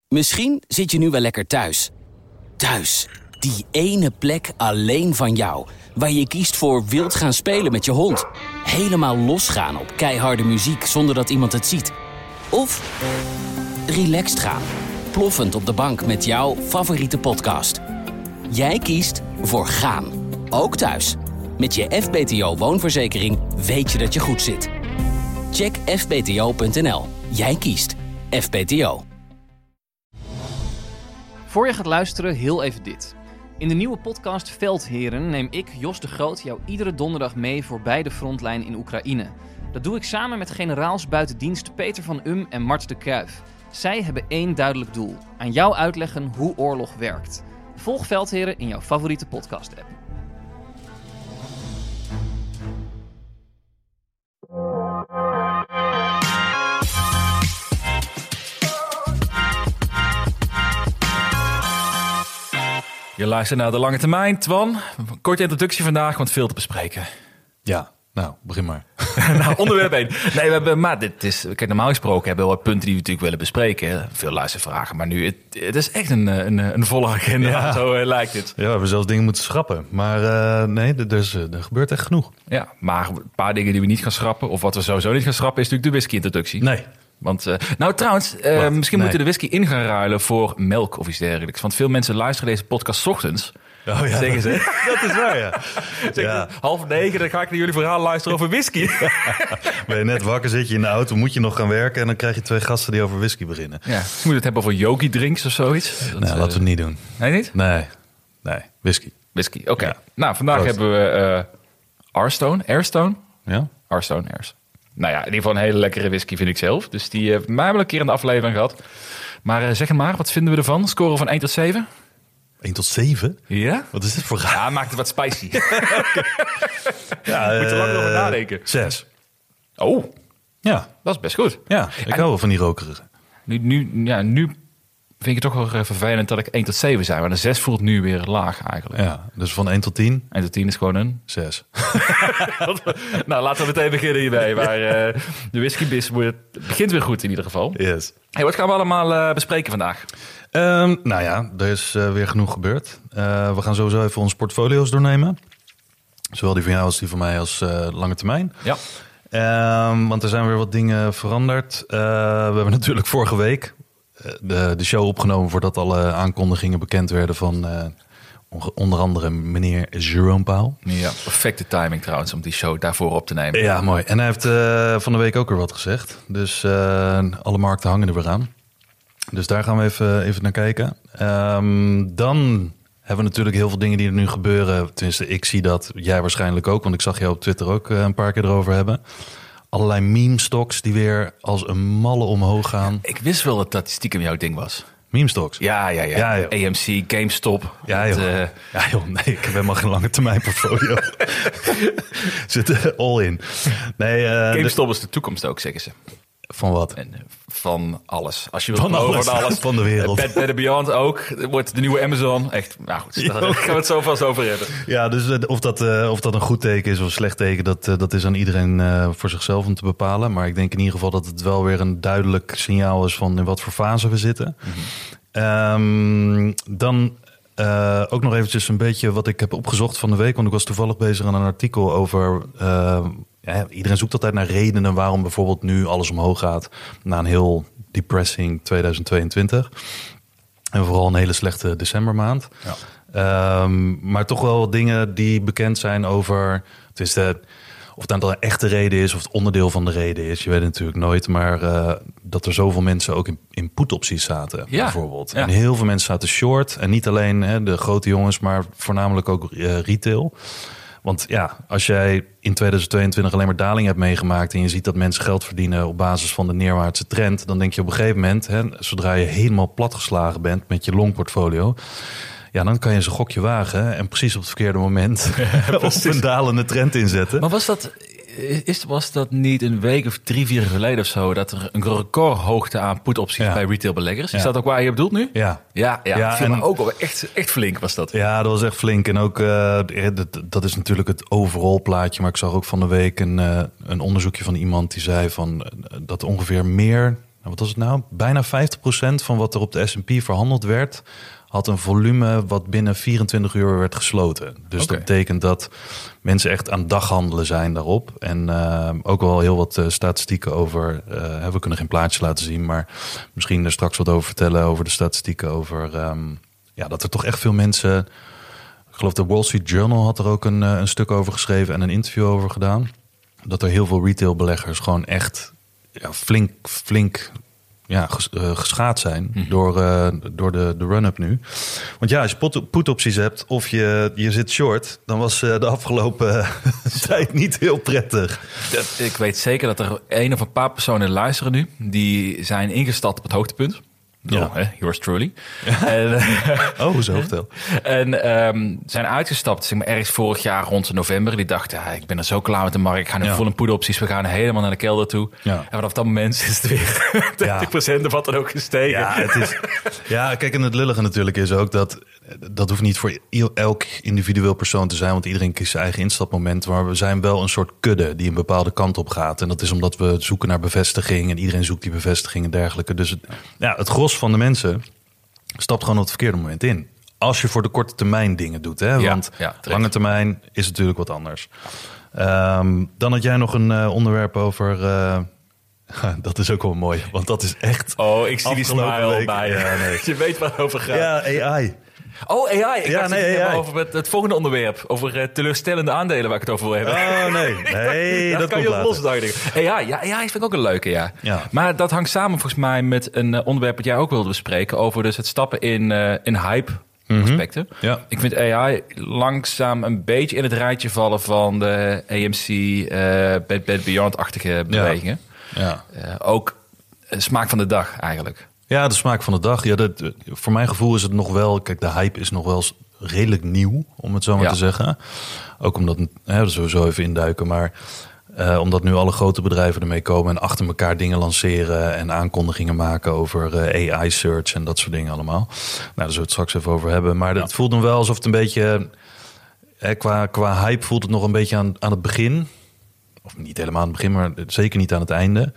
Misschien zit je nu wel lekker thuis. Thuis, die ene plek alleen van jou. Waar je kiest voor wild gaan spelen met je hond. Helemaal losgaan op keiharde muziek zonder dat iemand het ziet. Of relaxed gaan, ploffend op de bank met jouw favoriete podcast. Jij kiest voor gaan, ook thuis. Met je FBTO woonverzekering weet je dat je goed zit. Check fbto.nl. Jij kiest FBTO. Voor je gaat luisteren, heel even dit. In de nieuwe podcast Veldheren neem ik, Jos de Groot, jou iedere donderdag mee voorbij de frontlijn in Oekraïne. Dat doe ik samen met generaals buiten dienst Peter van en Mart de Kruijf. Zij hebben één duidelijk doel: aan jou uitleggen hoe oorlog werkt. Volg Veldheren in jouw favoriete podcast-app. Je luistert naar De Lange Termijn, Twan. Korte introductie vandaag, want veel te bespreken. Ja, nou, begin maar. Nou, onderwerp 1. Nee, we hebben, maar dit is, kijk, normaal gesproken hebben we wat punten die we natuurlijk willen bespreken. Veel luistervragen, maar nu, het is echt een volle agenda. Ja. Zo lijkt het. Ja, we hebben zelfs dingen moeten schrappen. Maar nee, er gebeurt echt genoeg. Ja, maar een paar dingen die we niet gaan schrappen, of wat we sowieso niet gaan schrappen, is natuurlijk de whisky-introductie. Nee. Want, nou trouwens, misschien moeten we de whisky in gaan ruilen voor melk of iets dergelijks. Want veel mensen luisteren deze podcast 's ochtends. Oh ja, zeggen ze. Dat is waar, ja. Ja. 8:30, dan ga ik naar jullie verhaal luisteren over whisky. Ben je net wakker, zit je in de auto, moet je nog gaan werken en dan krijg je 2 gasten die over whisky beginnen. Ja, dus moet het hebben over yogi drinks of zoiets. Dat, laten we het niet doen. Nee, niet? Nee, whisky. Whisky, oké. Ja. Nou, vandaag hebben we Airstone. Ja? Airstone. Nou ja, in ieder geval een hele lekkere whisky vind ik zelf. Dus die hebben mij wel een keer in de aflevering gehad. Maar zeg maar, wat vinden we ervan? Scoren van 1 tot 7? 1 tot 7? Ja? Wat is dit voor raar? Ja, maakt het wat spicy. Ja, moet er lang over nadenken. 6. Oh, Ja, dat is best goed. ja, ik hou wel van die rokerige. Nu vind ik het toch wel vervelend dat ik 1 tot 7 zei. Maar de 6 voelt nu weer laag eigenlijk. Ja, dus van 1 tot 10? 1 tot 10 is gewoon een 6. Nou, laten we meteen beginnen hierbij. Maar de whiskybis begint weer goed in ieder geval. Yes. Hey, wat gaan we allemaal bespreken vandaag? Nou ja, er is weer genoeg gebeurd. We gaan sowieso even onze portfolio's doornemen. Zowel die van jou als die van mij als lange termijn. Ja. Want er zijn weer wat dingen veranderd. We hebben natuurlijk vorige week de show opgenomen voordat alle aankondigingen bekend werden van onder andere meneer Jerome Powell. Ja, perfecte timing trouwens om die show daarvoor op te nemen. Ja, mooi. En hij heeft van de week ook weer wat gezegd. Dus alle markten hangen er weer aan. Dus daar gaan we even naar kijken. Dan hebben we natuurlijk heel veel dingen die er nu gebeuren. Tenminste, ik zie dat. Jij waarschijnlijk ook, want ik zag jou op Twitter ook een paar keer erover hebben. Allerlei meme-stocks die weer als een malle omhoog gaan. Ik wist wel dat dat stiekem jouw ding was. Meme-stocks? Ja. AMC, GameStop. Ja, joh. Nee, ik heb helemaal geen lange termijn portfolio. Zit all in. Nee, GameStop is de toekomst ook, zeggen ze. Van wat? En, van alles. Als je wilt Van geloven, alles. van alles. Van de wereld. Bed Bath & Beyond ook. Het wordt de nieuwe Amazon. Echt, nou goed. Daar gaan we het zo vast over hebben. Ja, dus of dat een goed teken is of een slecht teken, dat is aan iedereen voor zichzelf om te bepalen. Maar ik denk in ieder geval dat het wel weer een duidelijk signaal is van in wat voor fase we zitten. Mm-hmm. Dan ook nog eventjes een beetje wat ik heb opgezocht van de week. Want ik was toevallig bezig aan een artikel over... iedereen zoekt altijd naar redenen waarom bijvoorbeeld nu alles omhoog gaat na een heel depressing 2022. En vooral een hele slechte decembermaand. Ja. Maar toch wel wat dingen die bekend zijn over... Of het nou een echte reden is of het onderdeel van de reden is. Je weet het natuurlijk nooit. Maar dat er zoveel mensen ook in put-opties zaten, bijvoorbeeld. Ja. En heel veel mensen zaten short. En niet alleen de grote jongens, maar voornamelijk ook retail. Want ja, als jij in 2022 alleen maar daling hebt meegemaakt... en je ziet dat mensen geld verdienen op basis van de neerwaartse trend... dan denk je op een gegeven moment, zodra je helemaal platgeslagen bent met je longportfolio... ja, dan kan je zo'n gokje wagen en precies op het verkeerde moment op een dalende trend inzetten. Maar was dat niet een week of 3-4 geleden of zo... dat er een recordhoogte aan put-opties bij retailbeleggers? Is dat ook waar je bedoelt nu? Ja. En ook al echt flink was dat. Ja, dat was echt flink. En ook, dat is natuurlijk het overall plaatje. Maar ik zag ook van de week een onderzoekje van iemand die zei van... dat ongeveer meer wat was het nou? Bijna 50% van wat er op de S&P verhandeld werd, had een volume wat binnen 24 uur werd gesloten. Dus dat betekent dat mensen echt aan daghandelen zijn daarop. En ook wel heel wat statistieken over. We kunnen geen plaatjes laten zien, maar misschien er straks wat over vertellen over de statistieken over dat er toch echt veel mensen. Ik geloof de Wall Street Journal had er ook een stuk over geschreven en een interview over gedaan. Dat er heel veel retailbeleggers gewoon echt flink geschaad zijn door de run-up nu. Want ja, als je put-opties hebt of je zit short, dan was de afgelopen tijd niet heel prettig. Ik weet zeker dat er een of een paar personen luisteren nu. Die zijn ingestapt op het hoogtepunt. Yours truly. Hoezo vertel. En zijn uitgestapt, zeg maar, ergens vorig jaar rond november. Die dachten, ik ben er zo klaar met de markt. Ik ga nu vol in put-opties. We gaan helemaal naar de kelder toe. Ja. En vanaf dat moment is het weer 30% of wat dan ook gestegen. Kijk, en het lullige natuurlijk is ook dat hoeft niet voor elk individueel persoon te zijn, want iedereen kiest zijn eigen instapmoment. Maar we zijn wel een soort kudde die een bepaalde kant op gaat. En dat is omdat we zoeken naar bevestiging en iedereen zoekt die bevestiging en dergelijke. Dus het gros van de mensen stapt gewoon op het verkeerde moment in. Als je voor de korte termijn dingen doet. Hè? Want lange termijn is natuurlijk wat anders. Dan had jij nog een onderwerp over. Dat is ook wel mooi, want dat is echt. Ik zie die smile bij je. Ja, nee. Je weet waar het over gaat. Ja, AI. Oh, AI. Ik dacht AI. Over het volgende onderwerp. Over teleurstellende aandelen waar ik het over wil hebben. Oh, nee. dat kan je op los dagen. AI vind ik ook een leuke, ja. Maar dat hangt samen volgens mij met een onderwerp dat jij ook wilde bespreken. Over dus het stappen in hype aspecten. Ja. Ik vind AI langzaam een beetje in het rijtje vallen van de AMC, Bed Bath Beyond-achtige bewegingen. Ja. Ook smaak van de dag eigenlijk. Ja, de smaak van de dag. Ja, voor mijn gevoel is het nog wel. Kijk, de hype is nog wel redelijk nieuw, om het zo maar te zeggen. Ook omdat, we sowieso even induiken, maar omdat nu alle grote bedrijven ermee komen en achter elkaar dingen lanceren en aankondigingen maken over AI search en dat soort dingen allemaal. Nou, daar zullen we het straks even over hebben. Maar het voelt nog wel alsof het een beetje, qua hype voelt het nog een beetje aan het begin. Of niet helemaal aan het begin, maar zeker niet aan het einde.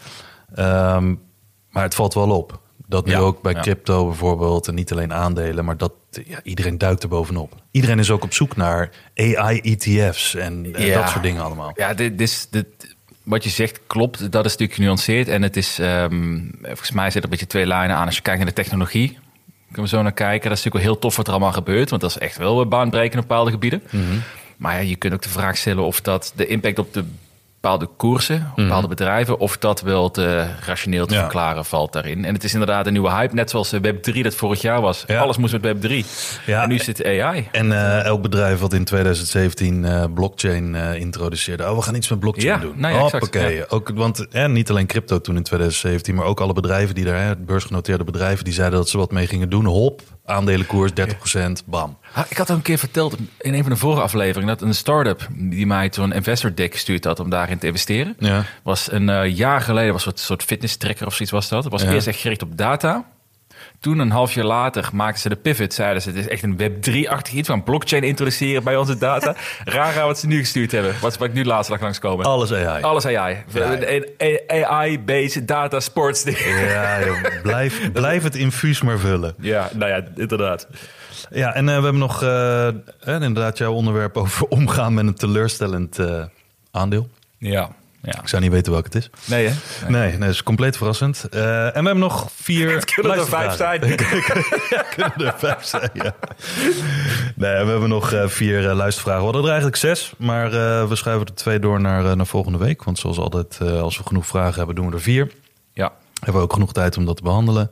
Maar het valt wel op. Dat nu ook bij crypto bijvoorbeeld, en niet alleen aandelen, maar dat iedereen duikt er bovenop. Iedereen is ook op zoek naar AI-ETF's en dat soort dingen allemaal. Ja, dit, wat je zegt klopt, dat is natuurlijk genuanceerd. En het is, volgens mij zit er een beetje twee lijnen aan. Als je kijkt naar de technologie, kunnen we zo naar kijken. Dat is natuurlijk wel heel tof wat er allemaal gebeurt, want dat is echt wel baanbrekend op bepaalde gebieden. Mm-hmm. Maar je kunt ook de vraag stellen of dat de impact op de bepaalde koersen, bepaalde bedrijven, of dat wel te rationeel te verklaren valt daarin. En het is inderdaad een nieuwe hype, net zoals Web3 dat vorig jaar was. Ja. Alles moest met Web3. Ja. En nu zit AI. En elk bedrijf wat in 2017 blockchain introduceerde. We gaan iets met blockchain doen. Nou ja, exact. Ja. Ook, want niet alleen crypto toen in 2017, maar ook alle bedrijven die daar, beursgenoteerde bedrijven, die zeiden dat ze wat mee gingen doen. Hop, aandelenkoers 30%, bam. Ik had al een keer verteld in een van de vorige afleveringen dat een start-up die mij zo'n investor deck gestuurd had om daarin te investeren. Ja. Was een jaar geleden, was een soort fitness tracker of zoiets was dat. Het was eerst echt gericht op data. Toen een half jaar later maakten ze de pivot. Zeiden ze, het is echt een Web3-achtig iets. We gaan blockchain introduceren bij onze data. Raar wat ze nu gestuurd hebben. Wat ik nu laatst lag langskomen. Alles AI. Alles AI. AI-based data sports. Ja, joh, blijf het infuus maar vullen. Ja, nou ja, inderdaad. Ja, en we hebben nog inderdaad jouw onderwerp over omgaan met een teleurstellend aandeel. Ja. Ik zou niet weten welke het is. Nee, hè? Nee, dat is compleet verrassend. En we hebben nog 4... Het kunnen er 5 zijn. Kunnen er 5 zijn, ja. Nee, we hebben nog 4 luistervragen. We hadden er eigenlijk 6, maar we schuiven er 2 door naar volgende week. Want zoals altijd, als we genoeg vragen hebben, doen we er 4. Ja. Hebben we ook genoeg tijd om dat te behandelen.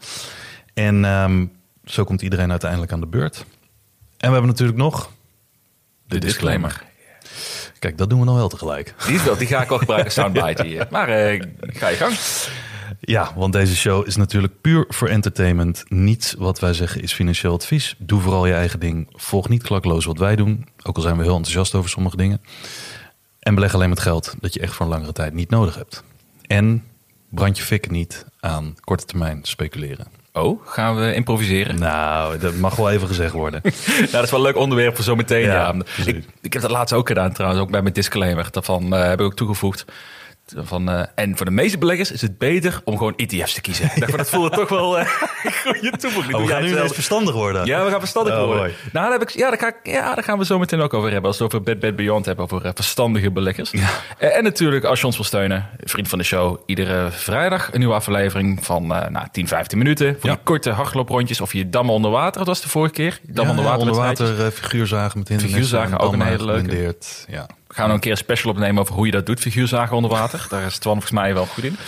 En zo komt iedereen uiteindelijk aan de beurt. En we hebben natuurlijk nog... De disclaimer. Kijk, dat doen we nog wel tegelijk. Die ga ik wel gebruiken, soundbite hier. Maar ga je gang. Ja, want deze show is natuurlijk puur voor entertainment. Niets wat wij zeggen is financieel advies. Doe vooral je eigen ding. Volg niet klakloos wat wij doen. Ook al zijn we heel enthousiast over sommige dingen. En beleg alleen met geld dat je echt voor een langere tijd niet nodig hebt. En brand je fikken niet aan korte termijn speculeren. Oh, gaan we improviseren? Nou, dat mag wel even gezegd worden. Nou, dat is wel een leuk onderwerp voor zometeen. Ja, ik heb dat laatst ook gedaan trouwens, ook bij mijn disclaimer. Daarvan heb ik ook toegevoegd. En voor de meeste beleggers is het beter om gewoon ETF's te kiezen. Ik dacht, dat voelde toch wel een goede toevoeging. We gaan nu ineens verstandig worden. Ja, we gaan verstandig worden. Mooi. Nou, daar gaan we zo meteen ook over hebben. Als we het over Bed Beyond hebben, over verstandige beleggers. Ja. En natuurlijk, als je ons wil steunen, vriend van de show, iedere vrijdag een nieuwe aflevering van 10, 15 minuten. Voor die korte hardlooprondjes of je dammen onder water. Dat was de vorige keer. Onder water figuurzagen met hindernissen. Figuurzagen, ook een hele leuke. Ja. We gaan nog een keer een special opnemen over hoe je dat doet, figuurzagen onder water. Daar is Twan volgens mij wel goed in.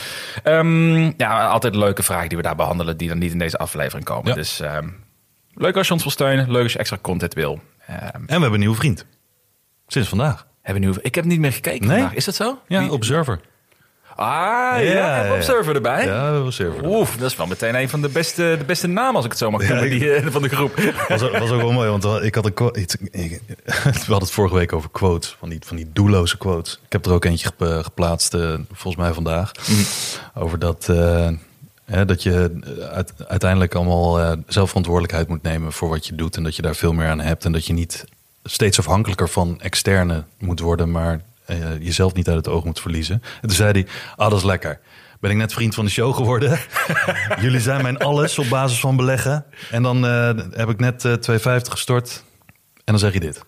Altijd leuke vragen die we daar behandelen, die dan niet in deze aflevering komen. Ja. Dus leuk als je ons wil steunen, leuk als je extra content wil. En we hebben een nieuwe vriend. Sinds vandaag. Ik heb niet meer gekeken vandaag. Is dat zo? Ja, Observer. Hebben we Observer erbij? Ja, Observer. Oef, dat is wel meteen een van de beste namen, als ik het zo mag noemen, van de groep. Was ook wel mooi, want ik had we hadden het vorige week over quotes, van die doelloze quotes. Ik heb er ook eentje geplaatst, volgens mij vandaag, over dat je uiteindelijk allemaal zelfverantwoordelijkheid moet nemen voor wat je doet en dat je daar veel meer aan hebt en dat je niet steeds afhankelijker van externe moet worden, maar jezelf niet uit het oog moet verliezen. En toen zei hij, dat is lekker. Ben ik net vriend van de show geworden. Jullie zijn mijn alles op basis van beleggen. En dan heb ik net 2,50 gestort. En dan zeg je dit.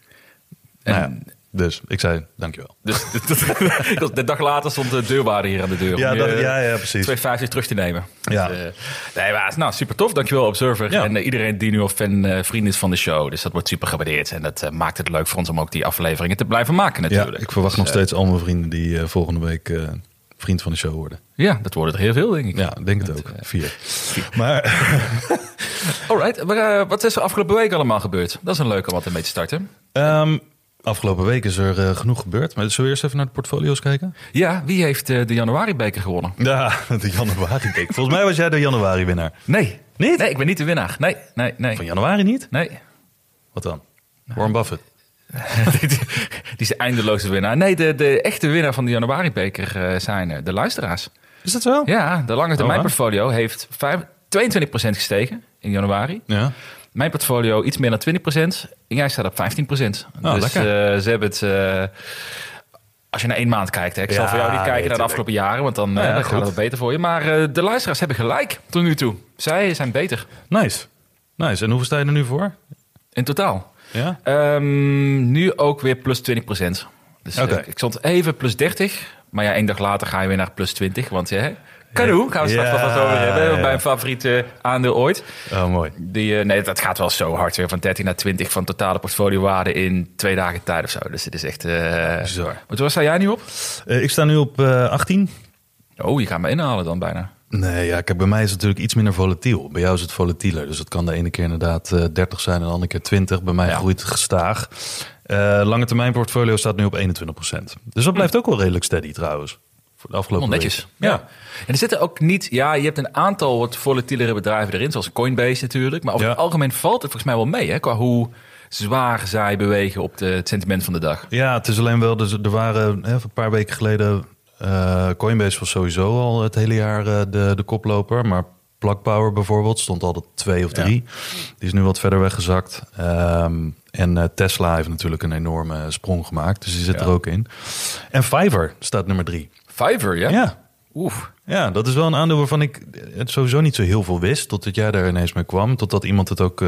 Dus ik zei, dankjewel. Dus de dag later stond de deurwaarder hier aan de deur. Ja, precies. 2,50 terug te nemen. Ja. Dus, super tof. Dankjewel, Observer. Ja. En iedereen die nu al vriend is van de show. Dus dat wordt super gewaardeerd. En dat maakt het leuk voor ons om ook die afleveringen te blijven maken natuurlijk. Ja, ik verwacht nog steeds al mijn vrienden die volgende week vriend van de show worden. Ja, dat worden er heel veel, denk ik. Ja, denk het ook. 4. Maar alright, wat is er afgelopen week allemaal gebeurd? Dat is een leuke om wat ermee te starten. Afgelopen week is er genoeg gebeurd. Maar zullen we eerst even naar de portfolio's kijken? Ja, wie heeft de januari-beker gewonnen? Ja, de januari-beker. Volgens mij was jij de januari-winnaar. Nee. Niet? Nee, ik ben niet de winnaar. Nee. Van januari niet? Nee. Wat dan? Warren Buffett. Die is de eindeloze winnaar. Nee, de echte winnaar van de januari-beker zijn de luisteraars. Is dat zo? Ja, de lange termijn portfolio heeft 22% gestegen in januari. Ja. Mijn portfolio iets meer dan 20%. En jij staat op 15%. Dus ze hebben het... als je naar 1 maand kijkt, hè. Ik zal voor jou niet kijken naar de afgelopen jaren, want dan gaat het wat beter voor je. Maar de luisteraars hebben gelijk tot nu toe. Zij zijn beter. Nice. En hoeveel sta je er nu voor? In totaal? Ja? Nu ook weer plus 20%. Dus ik stond even plus 30. Maar 1 dag later ga je weer naar plus 20. Want Kanoe, gaan we straks nog wat over hebben. Mijn favoriete aandeel ooit. Oh, mooi. Dat gaat wel zo hard weer van 13 naar 20 van totale portfoliowaarde in 2 dagen tijd of zo. Dus het is echt bizar. Waar sta jij nu op? Ik sta nu op 18. Oh, je gaat me inhalen dan bijna. Nee, bij mij is het natuurlijk iets minder volatiel. Bij jou is het volatieler. Dus het kan de ene keer inderdaad 30 zijn en de andere keer 20. Bij mij groeit het gestaag. Lange termijn portfolio staat nu op 21%. Dus dat blijft ook wel redelijk steady trouwens. Voor de afgelopen netjes. week. Ja. En er zitten ook niet... Ja, je hebt een aantal wat volatielere bedrijven erin. Zoals Coinbase natuurlijk. Maar over het algemeen valt het volgens mij wel mee. Hè, qua hoe zwaar zij bewegen op het sentiment van de dag. Ja, het is alleen wel... Dus er waren een paar weken geleden... Coinbase was sowieso al het hele jaar de koploper. Maar Plug Power bijvoorbeeld stond altijd 2 of 3. Ja. Die is nu wat verder weggezakt. En Tesla heeft natuurlijk een enorme sprong gemaakt. Dus die zit er ook in. En Fiverr staat nummer 3. Fiverr, ja? Ja. Oef. Ja, dat is wel een aandeel waarvan ik het sowieso niet zo heel veel wist. Totdat jij daar ineens mee kwam. Totdat iemand het ook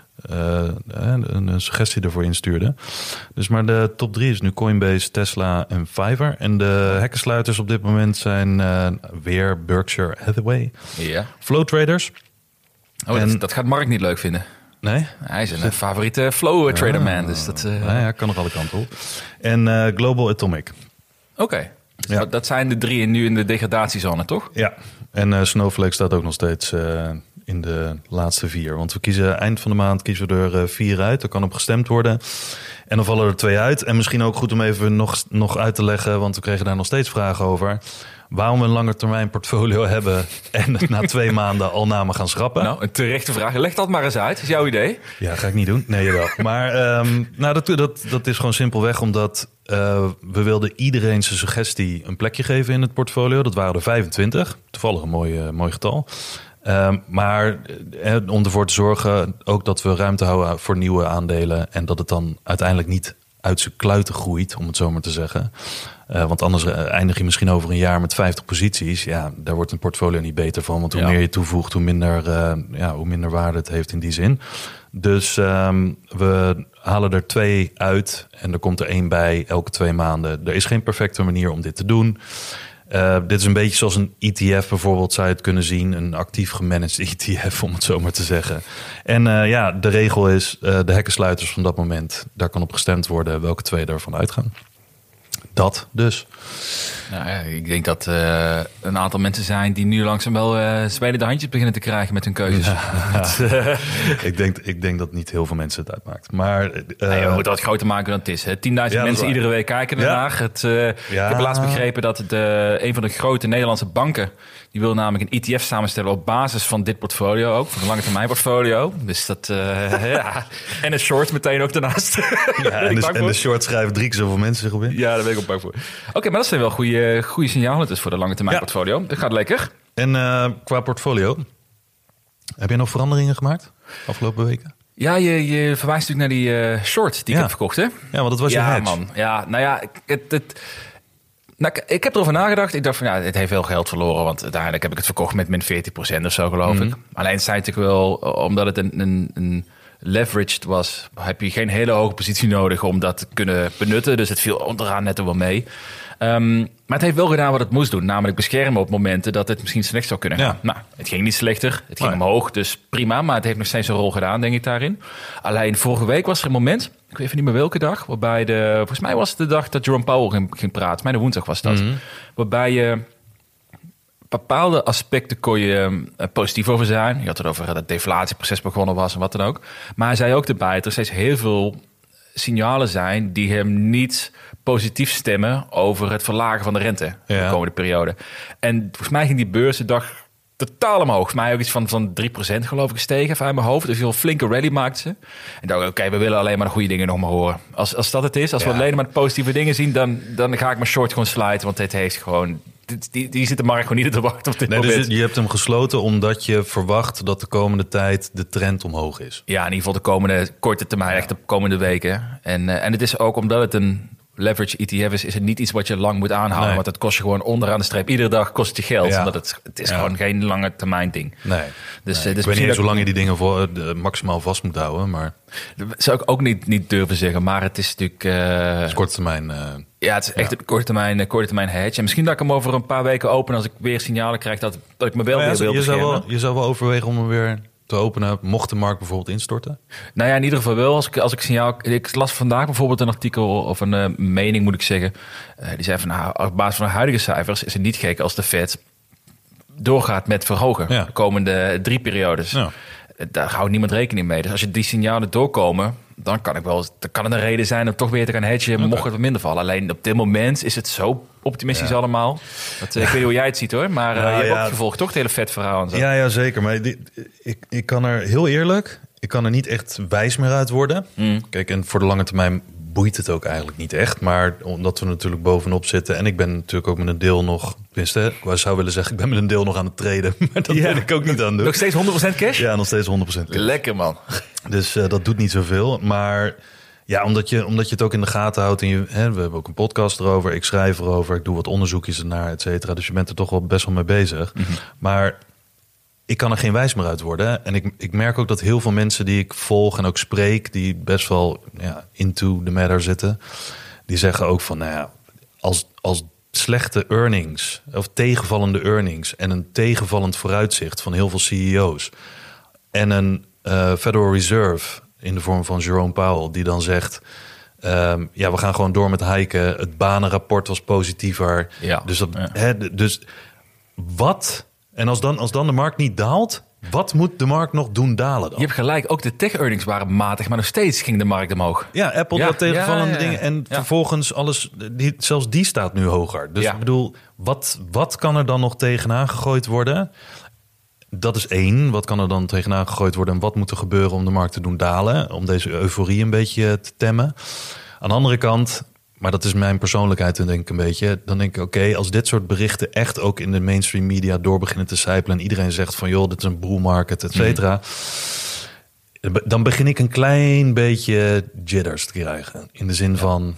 een suggestie ervoor instuurde. Dus maar de top 3 is nu Coinbase, Tesla en Fiverr. En de hekkensluiters op dit moment zijn weer Berkshire Hathaway. Ja. Flow Traders. Oh, en dat gaat Mark niet leuk vinden. Nee? Hij is een favoriete flow trader man. Dus dat kan nog alle kanten op. En Global Atomic. Oké. Ja. Dat zijn de 3 nu in de degradatiezone, toch? Ja. En Snowflake staat ook nog steeds in de laatste 4. Want we kiezen eind van de maand kiezen we er 4 uit. Er kan op gestemd worden. En dan vallen er 2 uit. En misschien ook goed om even nog uit te leggen, want we kregen daar nog steeds vragen over. Waarom we een langetermijn portfolio hebben en na 2 maanden al namen gaan schrappen. Nou, een terechte vraag. Leg dat maar eens uit. Is jouw idee? Ja, ga ik niet doen. Nee, jawel. Maar dat is gewoon simpelweg omdat we wilden iedereen zijn suggestie een plekje geven in het portfolio. Dat waren er 25. Toevallig een mooi getal. Maar om ervoor te zorgen ook dat we ruimte houden voor nieuwe aandelen. En dat het dan uiteindelijk niet uit zijn kluiten groeit, om het zo maar te zeggen. Want anders eindig je misschien over een jaar met 50 posities. Ja, daar wordt een portfolio niet beter van. Want hoe meer je toevoegt, hoe minder waarde het heeft in die zin. Dus we halen er 2 uit en er komt er 1 bij elke 2 maanden. Er is geen perfecte manier om dit te doen. Dit is een beetje zoals een ETF bijvoorbeeld, zou je het kunnen zien. Een actief gemanaged ETF, om het zo maar te zeggen. En de regel is, de hekkensluiters van dat moment, daar kan op gestemd worden welke 2 daarvan uitgaan. Dat dus. Nou ja, ik denk dat een aantal mensen zijn die nu langzaam wel zwedende handjes beginnen te krijgen met hun keuzes. Ja. ik denk dat niet heel veel mensen het uitmaakt. Maar je moet dat groter maken dan het is. 10.000 mensen iedere week kijken ernaar. Ik heb laatst begrepen dat een van de grote Nederlandse banken, die wil namelijk een ETF samenstellen op basis van dit portfolio ook. Van een lange termijn portfolio. Dus dat, en een short meteen ook daarnaast. En de short schrijven 3 keer zoveel mensen zich op in. Ja, daar ben ik ook bang voor. Oké, maar dat zijn wel goede signalen dus voor de lange termijn portfolio. Dat gaat lekker. En qua portfolio, heb je nog veranderingen gemaakt afgelopen weken? Ja, je verwijst natuurlijk naar die short die ik heb verkocht, hè? Ja, want dat was je hedge. Man. Ja, nou ja, ik heb erover nagedacht. Ik dacht van, het heeft veel geld verloren. Want uiteindelijk heb ik het verkocht met min 40% of zo, geloof ik. Alleen het zei natuurlijk wel, omdat het een leveraged was, heb je geen hele hoge positie nodig om dat te kunnen benutten. Dus het viel onderaan net wel mee. Maar het heeft wel gedaan wat het moest doen. Namelijk beschermen op momenten dat het misschien slecht zou kunnen gaan. Ja. Nou, het ging niet slechter. Het ging omhoog, dus prima. Maar het heeft nog steeds een rol gedaan, denk ik, daarin. Alleen vorige week was er een moment, ik weet even niet meer welke dag, waarbij volgens mij was het de dag dat Jerome Powell ging praten. Mijn woensdag was dat. Waarbij je bepaalde aspecten kon je positief over zijn. Je had het over dat het deflatieproces begonnen was en wat dan ook. Maar hij zei ook erbij dat er steeds heel veel signalen zijn die hem niet positief stemmen over het verlagen van de rente de komende periode. En volgens mij ging die beurs de dag totaal omhoog. Volgens mij ook iets van 3% geloof ik gestegen, even uit mijn hoofd. Dus een flinke rally maakte ze. En dacht oké, we willen alleen maar de goede dingen nog maar horen. Als dat het is, als we alleen maar de positieve dingen zien, dan ga ik mijn short gewoon sluiten, want dit heeft gewoon die zit de markt gewoon niet te wachten op dit moment. Dus je hebt hem gesloten omdat je verwacht dat de komende tijd de trend omhoog is. Ja, in ieder geval de komende korte termijn, echt de komende weken. En het is ook omdat het een leverage ETF is het niet iets wat je lang moet aanhouden. Nee. Want het kost je gewoon onderaan de streep. Iedere dag kost het je geld. Ja. Omdat het is gewoon geen lange termijn ding. Nee. Dus ik weet niet hoe lang je die dingen maximaal vast moet houden. Maar dat zou ik ook niet durven zeggen. Maar het is natuurlijk het is korte termijn. Ja, het is echt een korte termijn hedge. En misschien dat ik hem over een paar weken open als ik weer signalen krijg dat ik me wel weer wil beschermen. Je zou wel overwegen om hem weer te openen, mocht de markt bijvoorbeeld instorten? Nou ja, in ieder geval wel. Als ik signaal... Ik las vandaag bijvoorbeeld een artikel of een mening, moet ik zeggen. Die zei van, op basis van de huidige cijfers is het niet gek als de Fed doorgaat met verhogen de komende 3 periodes. Ja. Daar houdt niemand rekening mee. Dus als je die signalen doorkomen, dan kan het een reden zijn om toch weer te gaan hedgen, mocht het wat minder vallen. Alleen op dit moment is het zo optimistisch allemaal. Ik weet niet hoe jij het ziet hoor, maar je hebt ook gevolgd toch het hele vet verhaal en zo. Ja, zeker. Maar ik kan er heel eerlijk, ik kan er niet echt wijs meer uit worden. Kijk, en voor de lange termijn boeit het ook eigenlijk niet echt. Maar omdat we natuurlijk bovenop zitten en ik ben natuurlijk ook met een deel nog, tenminste, ik zou willen zeggen, ik ben met een deel nog aan het traden. Maar dat ben ik ook niet aan het doen. Nog steeds 100% cash? Ja, nog steeds 100% cash. Lekker man. Dus dat doet niet zoveel. Maar ja, omdat je het ook in de gaten houdt. En we hebben ook een podcast erover. Ik schrijf erover. Ik doe wat onderzoekjes ernaar, et cetera. Dus je bent er toch wel best wel mee bezig. Maar ik kan er geen wijs meer uit worden. En ik merk ook dat heel veel mensen die ik volg en ook spreek, die best wel into the matter zitten, die zeggen ook van, nou ja, als slechte earnings of tegenvallende earnings en een tegenvallend vooruitzicht van heel veel CEO's en een Federal Reserve in de vorm van Jerome Powell die dan zegt, we gaan gewoon door met hiken. Het banenrapport was positiever. Ja. Dus wat? En als dan de markt niet daalt, wat moet de markt nog doen dalen dan? Je hebt gelijk, ook de tech-earnings waren matig, maar nog steeds ging de markt omhoog. Ja, Apple had tegenvallende dingen en vervolgens alles, zelfs die staat nu hoger. Dus ik bedoel, wat kan er dan nog tegenaan gegooid worden? Dat is 1. Wat kan er dan tegenaan gegooid worden en wat moet er gebeuren om de markt te doen dalen? Om deze euforie een beetje te temmen. Aan de andere kant, maar dat is mijn persoonlijkheid denk ik een beetje. Dan denk ik, oké, als dit soort berichten echt ook in de mainstream media door beginnen te sijpelen en iedereen zegt van joh, dit is een bull market, et cetera. Dan begin ik een klein beetje jitters te krijgen. In de zin van,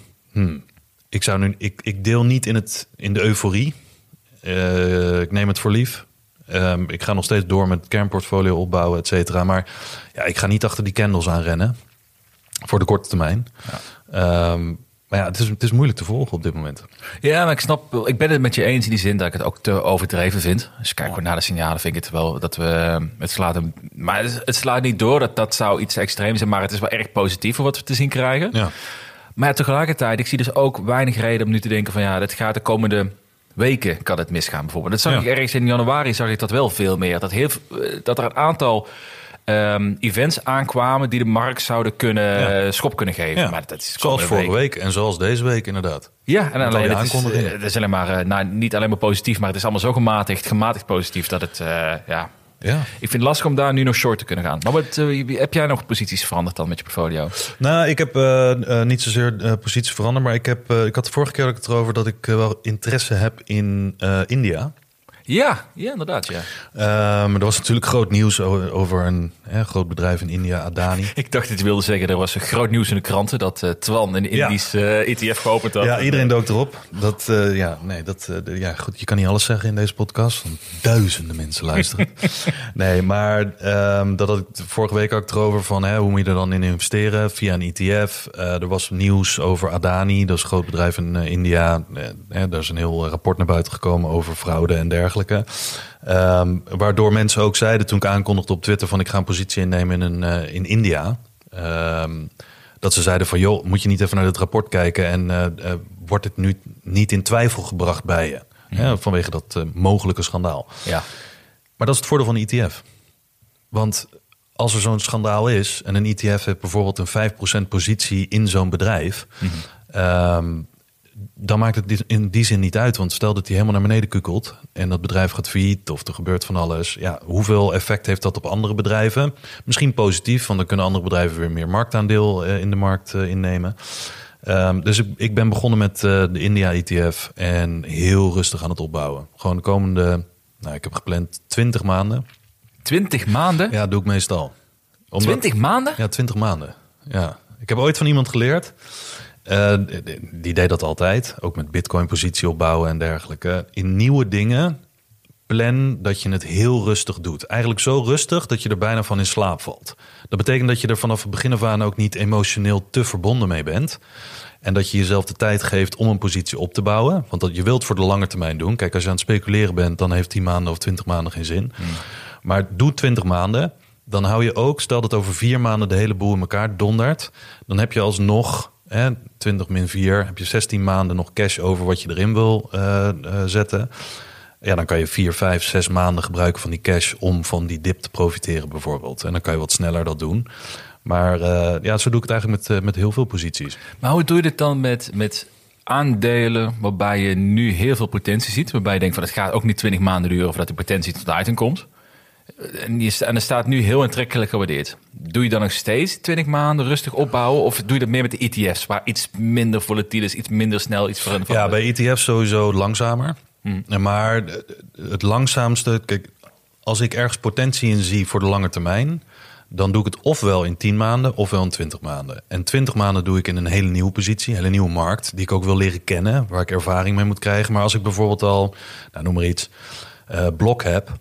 ik deel niet in de euforie. Ik neem het voor lief. Ik ga nog steeds door met het kernportfolio opbouwen, et cetera. Maar ja, ik ga niet achter die candles aanrennen. Voor de korte termijn. Ja. Maar ja, het is moeilijk te volgen op dit moment. Ja, maar ik ben het met je eens in die zin dat ik het ook te overdreven vind. Dus kijk maar naar de signalen, vind ik het wel dat we het slaat. Maar het slaat niet door, dat zou iets extreem zijn. Maar het is wel erg positief voor wat we te zien krijgen. Ja. Maar ja, tegelijkertijd, ik zie dus ook weinig reden om nu te denken van ja, dat gaat de komende weken kan het misgaan bijvoorbeeld. Dat zag ik ergens in januari, zag ik dat wel veel meer. Dat er een aantal events aankwamen die de markt zouden kunnen schop kunnen geven. Ja. Maar dat is zoals vorige week en zoals deze week inderdaad. Ja, en alleen het is alleen maar niet alleen maar positief, maar het is allemaal zo gematigd positief dat het ja. Ik vind het lastig om daar nu nog short te kunnen gaan. Maar heb jij nog posities veranderd dan met je portfolio? Nou, ik heb niet zozeer posities veranderd, maar ik had de vorige keer het erover dat ik wel interesse heb in India. Ja, inderdaad, ja. Maar er was natuurlijk groot nieuws over een groot bedrijf in India, Adani. Ik dacht dat je wilde zeggen, er was groot nieuws in de kranten dat Twan een Indisch ETF geopend had. Ja, iedereen dook erop. Goed, je kan niet alles zeggen in deze podcast, want duizenden mensen luisteren. Nee, maar vorige week had ik erover van hoe moet je er dan in investeren via een ETF. Er was nieuws over Adani, dat is een groot bedrijf in India. Daar is een heel rapport naar buiten gekomen over fraude en dergelijke. Waardoor mensen ook zeiden toen ik aankondigde op Twitter van ik ga een positie innemen in India. Dat ze zeiden van joh, moet je niet even naar het rapport kijken en wordt het nu niet in twijfel gebracht bij je? Vanwege dat mogelijke schandaal. Ja. Maar dat is het voordeel van een ETF. Want als er zo'n schandaal is en een ETF heeft bijvoorbeeld een 5% positie in zo'n bedrijf. Dan maakt het in die zin niet uit. Want stel dat hij helemaal naar beneden kukkelt en dat bedrijf gaat failliet of er gebeurt van alles. Ja, hoeveel effect heeft dat op andere bedrijven? Misschien positief, want dan kunnen andere bedrijven weer meer marktaandeel in de markt innemen. Dus ik ben begonnen met de India ETF en heel rustig aan het opbouwen. Gewoon de komende, ik heb gepland 20 maanden. 20 maanden? Ja, doe ik meestal. 20 maanden? Ja, 20 maanden. Ja. Ik heb ooit van iemand geleerd. Die deed dat altijd. Ook met Bitcoin positie opbouwen en dergelijke. In nieuwe dingen plan dat je het heel rustig doet. Eigenlijk zo rustig dat je er bijna van in slaap valt. Dat betekent dat je er vanaf het begin af aan ook niet emotioneel te verbonden mee bent. En dat je jezelf de tijd geeft om een positie op te bouwen. Want je wilt voor de lange termijn doen. Kijk, als je aan het speculeren bent, dan heeft 10 maanden of 20 maanden geen zin. Maar doe 20 maanden. Dan hou je ook, stel dat over 4 maanden de hele boel in elkaar dondert. Dan heb je alsnog 20 min 4, heb je 16 maanden nog cash over wat je erin wil zetten. Ja, dan kan je 4, 5, 6 maanden gebruiken van die cash om van die dip te profiteren bijvoorbeeld. En dan kan je wat sneller dat doen. Maar zo doe ik het eigenlijk met heel veel posities. Maar hoe doe je dit dan met aandelen waarbij je nu heel veel potentie ziet? Waarbij je denkt van het gaat ook niet 20 maanden duren voordat die potentie tot uiting komt. En er staat nu heel aantrekkelijk gewaardeerd. Doe je dan nog steeds 20 maanden rustig opbouwen? Of doe je dat meer met de ETF's, waar iets minder volatiel is, iets minder snel, iets verandert? Ja, bij ETF's sowieso langzamer. Maar het langzaamste... Kijk, als ik ergens potentie in zie voor de lange termijn, dan doe ik het ofwel in 10 maanden ofwel in 20 maanden. En 20 maanden doe ik in een hele nieuwe positie, een hele nieuwe markt, die ik ook wil leren kennen, waar ik ervaring mee moet krijgen. Maar als ik bijvoorbeeld al, noem maar iets, Blok heb...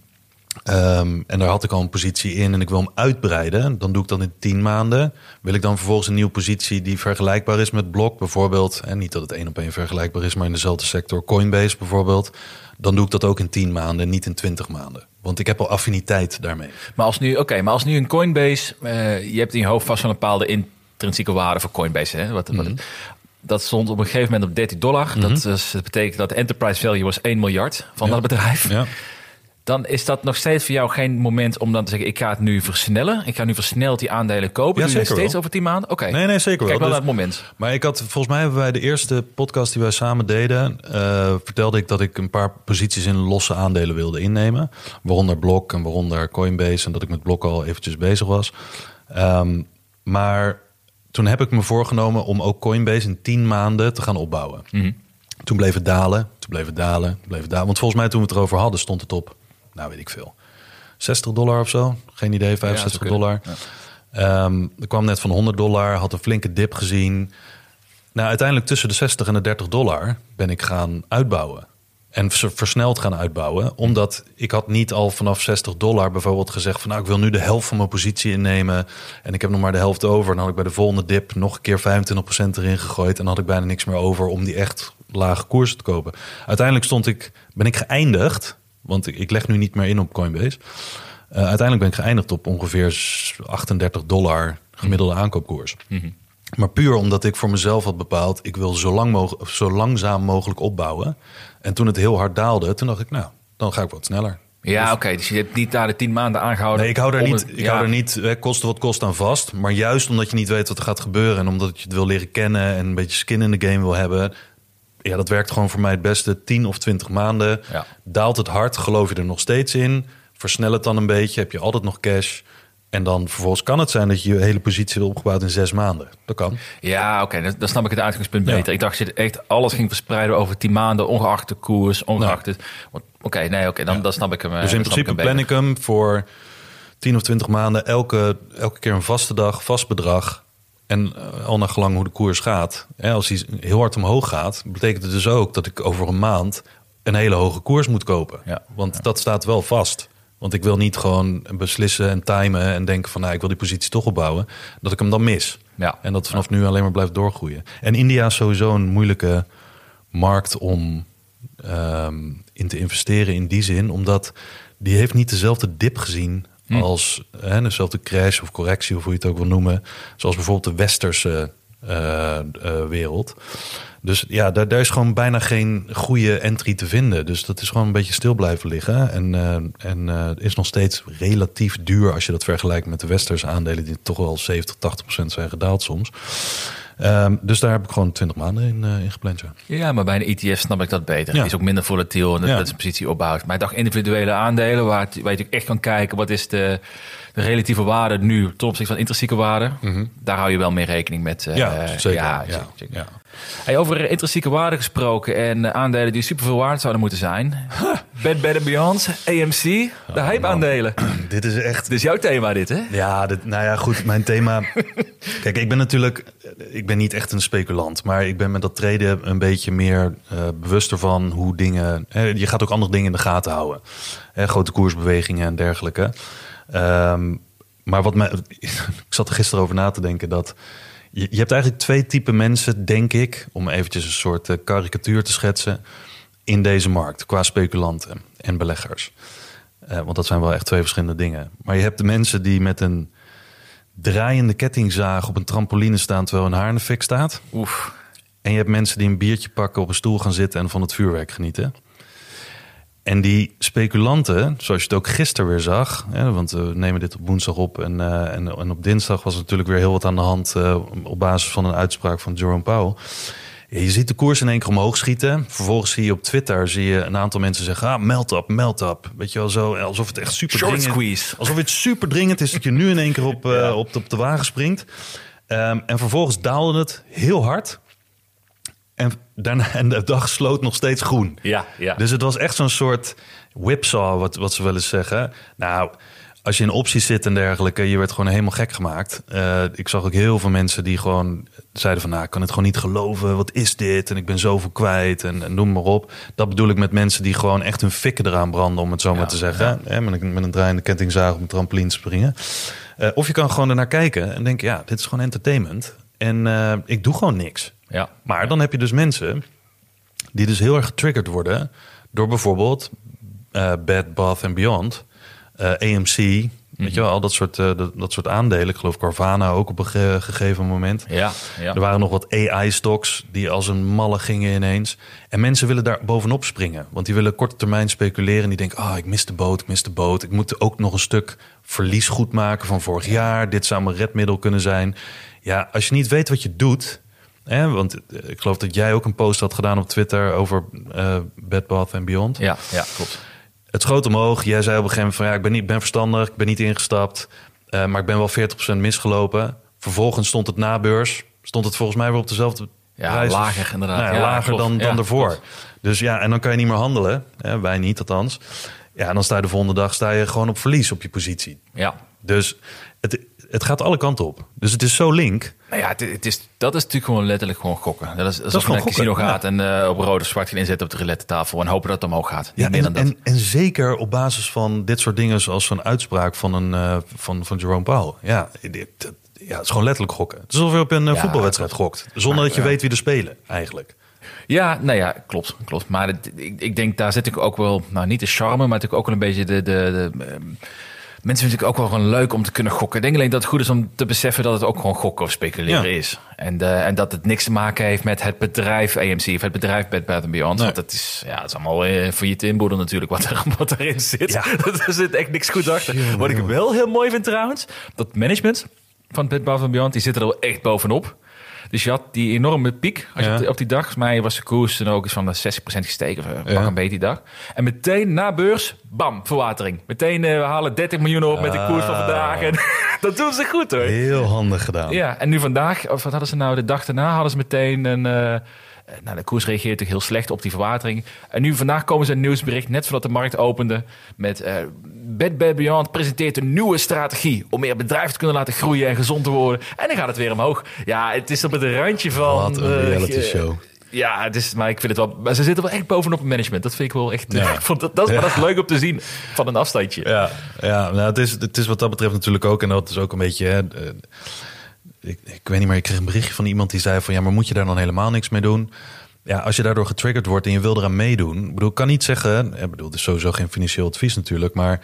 en daar had ik al een positie in en ik wil hem uitbreiden, dan doe ik dat in 10 maanden. Wil ik dan vervolgens een nieuwe positie die vergelijkbaar is met Blok bijvoorbeeld, en niet dat het 1 op 1 vergelijkbaar is, maar in dezelfde sector, Coinbase bijvoorbeeld, dan doe ik dat ook in 10 maanden, niet in 20 maanden. Want ik heb al affiniteit daarmee. Maar als nu een Coinbase, je hebt in je hoofd vast wel een bepaalde intrinsieke waarde voor Coinbase, hè? Dat stond op een gegeven moment op $30. Dat betekent dat de enterprise value was 1 miljard van dat bedrijf. Ja. Dan is dat nog steeds voor jou geen moment om dan te zeggen, ik ga het nu versnellen. Ik ga nu versneld die aandelen kopen. Ja, zeker steeds wel. Over 10 maanden? Oké. Nee, zeker wel. Kijk wel naar het moment. Maar volgens mij hebben wij de eerste podcast die wij samen deden, vertelde ik dat ik een paar posities in losse aandelen wilde innemen. Waaronder Blok en waaronder Coinbase. En dat ik met Blok al eventjes bezig was. Maar toen heb ik me voorgenomen om ook Coinbase in 10 maanden te gaan opbouwen. Toen bleef het dalen. Want volgens mij toen we het erover hadden, stond het op, weet ik veel, $60 of zo. Geen idee, $65. Ik kwam net van $100, had een flinke dip gezien. Nou, uiteindelijk tussen de $60 en de $30 ben ik gaan uitbouwen. En versneld gaan uitbouwen. Omdat ik had niet al vanaf $60 bijvoorbeeld gezegd van... nou, ik wil nu de helft van mijn positie innemen. En ik heb nog maar de helft over. En dan had ik bij de volgende dip nog een keer 25% erin gegooid. En dan had ik bijna niks meer over om die echt lage koersen te kopen. Uiteindelijk ben ik geëindigd. Want ik leg nu niet meer in op Coinbase. Uiteindelijk ben ik geëindigd op ongeveer $38 gemiddelde aankoopkoers. Mm-hmm. Maar puur omdat ik voor mezelf had bepaald... ik wil zo langzaam mogelijk opbouwen. En toen het heel hard daalde, toen dacht ik... nou, dan ga ik wat sneller. Ja, oké. Dus je hebt niet daar de 10 maanden aangehouden? Nee, ik hou er niet koste wat kost aan vast. Maar juist omdat je niet weet wat er gaat gebeuren... en omdat je het wil leren kennen en een beetje skin in de game wil hebben... ja, dat werkt gewoon voor mij het beste 10 of 20 maanden. Ja. Daalt het hard, geloof je er nog steeds in. Versnel het dan een beetje, heb je altijd nog cash... En dan vervolgens kan het zijn dat je je hele positie hebt opgebouwd in 6 maanden. Dat kan. Ja, oké. Dan snap ik het uitgangspunt beter. Ja. Ik dacht dat je echt alles ging verspreiden over 10 maanden, ongeacht de koers, ongeacht het... Oké, dan snap ik hem. Dus in principe plan ik hem voor 10 of 20 maanden, elke keer een vaste dag, vast bedrag. En al naar gelang hoe de koers gaat. Als hij heel hard omhoog gaat, betekent het dus ook dat ik over een maand een hele hoge koers moet kopen. Ja. Want dat staat wel vast. Want ik wil niet gewoon beslissen en timen en denken van... nou, ik wil die positie toch opbouwen, dat ik hem dan mis. Ja. En dat vanaf nu alleen maar blijft doorgroeien. En India is sowieso een moeilijke markt om in te investeren in die zin. Omdat die heeft niet dezelfde dip gezien als dezelfde crash of correctie... of hoe je het ook wil noemen. Zoals bijvoorbeeld de westerse wereld. Dus ja, daar is gewoon bijna geen goede entry te vinden. Dus dat is gewoon een beetje stil blijven liggen. En is nog steeds relatief duur als je dat vergelijkt met de westerse aandelen... die toch wel 70-80% zijn gedaald soms. Dus daar heb ik gewoon 20 maanden in gepland. Ja, maar bij een ETF snap ik dat beter. Ja. Is ook minder volatiel en dat is een positie opbouwt. Maar ik dacht individuele aandelen waar je echt kan kijken... wat is de relatieve waarde nu ten opzichte van intrinsieke waarde. Mm-hmm. Daar hou je wel mee rekening met. Zeker. Ja. Hey, over intrinsieke waarde gesproken en aandelen die superveel waard zouden moeten zijn. Bed Bath & Beyond, AMC, de hype-aandelen. Dit is echt... Dit is jouw thema, dit, hè? Ja, goed, mijn thema... Kijk, ik ben niet echt een speculant, maar ik ben met dat traden een beetje meer bewuster van hoe dingen... je gaat ook andere dingen in de gaten houden. Grote koersbewegingen en dergelijke. Maar ik zat er gisteren over na te denken dat... Je hebt eigenlijk 2 typen mensen, denk ik... om eventjes een soort karikatuur te schetsen... in deze markt, qua speculanten en beleggers. Want dat zijn wel echt 2 verschillende dingen. Maar je hebt de mensen die met een draaiende kettingzaag... op een trampoline staan terwijl hun haar in de fik staat. Oef. En je hebt mensen die een biertje pakken, op een stoel gaan zitten... en van het vuurwerk genieten. En die speculanten, zoals je het ook gisteren weer zag... want we nemen dit op woensdag op... en op dinsdag was er natuurlijk weer heel wat aan de hand... op basis van een uitspraak van Jerome Powell. Je ziet de koers in één keer omhoog schieten. Vervolgens zie je op Twitter een aantal mensen zeggen... melt up. Weet je wel, zo alsof het echt super short dringend... squeeze. Alsof het super dringend is dat je nu in één keer op de wagen springt. En vervolgens daalde het heel hard... En de dag sloot nog steeds groen. Ja. Dus het was echt zo'n soort whipsaw, wat ze wel eens zeggen. Nou, als je in opties zit en dergelijke... je werd gewoon helemaal gek gemaakt. Ik zag ook heel veel mensen die gewoon zeiden van... nou, ik kan het gewoon niet geloven, wat is dit? En ik ben zoveel kwijt en noem maar op. Dat bedoel ik met mensen die gewoon echt hun fikken eraan branden... om het zo maar te zeggen. Ja. Met een draaiende kettingzaag op een trampoline springen. Of je kan gewoon ernaar kijken en denken... ja, dit is gewoon entertainment. En ik doe gewoon niks. Ja. Maar dan heb je dus mensen die dus heel erg getriggerd worden... door bijvoorbeeld Bed Bath & Beyond, AMC... Weet je wel, al dat soort aandelen. Ik geloof Carvana ook op een gegeven moment. Ja. Er waren nog wat AI-stocks die als een malle gingen ineens. En mensen willen daar bovenop springen. Want die willen korte termijn speculeren. Die denken, ik mis de boot. Ik moet ook nog een stuk verlies goed maken van vorig jaar. Dit zou mijn redmiddel kunnen zijn. Ja, als je niet weet wat je doet... want ik geloof dat jij ook een post had gedaan op Twitter... over Bed Bath & Beyond. Ja, klopt. Het schoot omhoog. Jij zei op een gegeven moment van... ik ben verstandig, ik ben niet ingestapt... maar ik ben wel 40% misgelopen. Vervolgens stond het na beurs... stond het volgens mij weer op dezelfde prijs. Lager inderdaad. Lager dan ervoor. Klopt. Dus ja, en dan kan je niet meer handelen. Wij niet, althans. Ja, en dan sta je de volgende dag gewoon op verlies op je positie. Ja. Dus het gaat alle kanten op. Dus het is zo link. Nou ja, dat is natuurlijk gewoon letterlijk gewoon gokken. Dat is als je naar een casino gaat en op rood of zwart gaan inzetten op de roulette tafel en hopen dat het omhoog gaat. Ja, en zeker op basis van dit soort dingen zoals zo'n uitspraak van Jerome Powell. Ja, het is gewoon letterlijk gokken. Het is alsof je op een voetbalwedstrijd gokt. Zonder dat je weet wie er spelen, eigenlijk. Ja, nou ja, klopt. Maar ik denk, daar zit ik ook wel, nou niet de charme, maar natuurlijk ook wel een beetje de mensen vinden het ook wel gewoon leuk om te kunnen gokken. Ik denk alleen dat het goed is om te beseffen dat het ook gewoon gokken of speculeren is. En dat het niks te maken heeft met het bedrijf AMC of het bedrijf Bed Bath & Beyond. Nee. Want het is allemaal failliete inboedel natuurlijk wat erin zit. Ja. Er zit echt niks goed achter. Wat ik wel heel mooi vind trouwens, dat management van Bed Bath & Beyond, die zit er wel echt bovenop. Dus je had die enorme piek op die dag. Volgens mij was de koers dan ook eens van de 60% gestegen. Pak een beetje die dag. En meteen na beurs, bam, verwatering. Meteen we halen 30 miljoen op met de koers van vandaag. En dat doen ze goed hoor. Heel handig gedaan. Ja, en nu vandaag, of wat hadden ze nou de dag daarna? Hadden ze meteen een... de koers reageert natuurlijk heel slecht op die verwatering. En nu vandaag komen ze een nieuwsbericht, net voordat de markt opende, met Bed Bath & Beyond presenteert een nieuwe strategie om meer bedrijven te kunnen laten groeien en gezond te worden. En dan gaat het weer omhoog. Ja, het is op het randje van... Wat een reality show. Ja, maar ik vind het wel... Maar ze zitten wel echt bovenop het management. Dat vind ik wel echt... Ja. Dat is leuk om te zien van een afstandje. Ja, nou, het is wat dat betreft natuurlijk ook. En dat is ook een beetje... Ik weet niet meer, ik kreeg een berichtje van iemand die zei van... ja, maar moet je daar dan helemaal niks mee doen? Ja, als je daardoor getriggerd wordt en je wil eraan meedoen... Ik kan niet zeggen... het is sowieso geen financieel advies natuurlijk... maar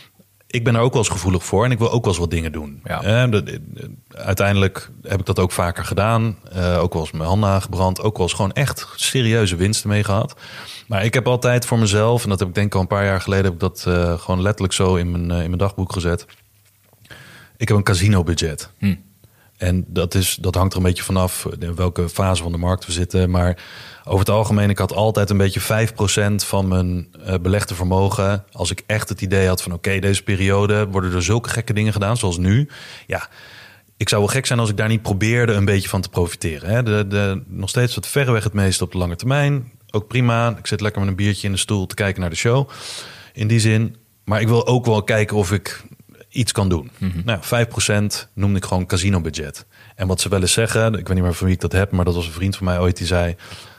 ik ben er ook wel eens gevoelig voor... en ik wil ook wel eens wat dingen doen. Ja. Uiteindelijk heb ik dat ook vaker gedaan. Ook wel eens mijn handen aangebrand. Ook wel eens gewoon echt serieuze winsten mee gehad. Maar ik heb altijd voor mezelf... en dat heb ik denk ik al een paar jaar geleden... heb ik dat gewoon letterlijk zo in mijn dagboek gezet. Ik heb een casino-budget... En dat hangt er een beetje vanaf in welke fase van de markt we zitten. Maar over het algemeen, ik had altijd een beetje 5% van mijn belegde vermogen. Als ik echt het idee had van oké, deze periode worden er zulke gekke dingen gedaan zoals nu. Ja, ik zou wel gek zijn als ik daar niet probeerde een beetje van te profiteren. Hè. Nog steeds wat verreweg het meeste op de lange termijn. Ook prima. Ik zit lekker met een biertje in de stoel te kijken naar de show. In die zin. Maar ik wil ook wel kijken of ik... iets kan doen. Mm-hmm. Nou, 5% noemde ik gewoon casino-budget. En wat ze wel eens zeggen, ik weet niet meer van wie ik dat heb... maar dat was een vriend van mij ooit die zei...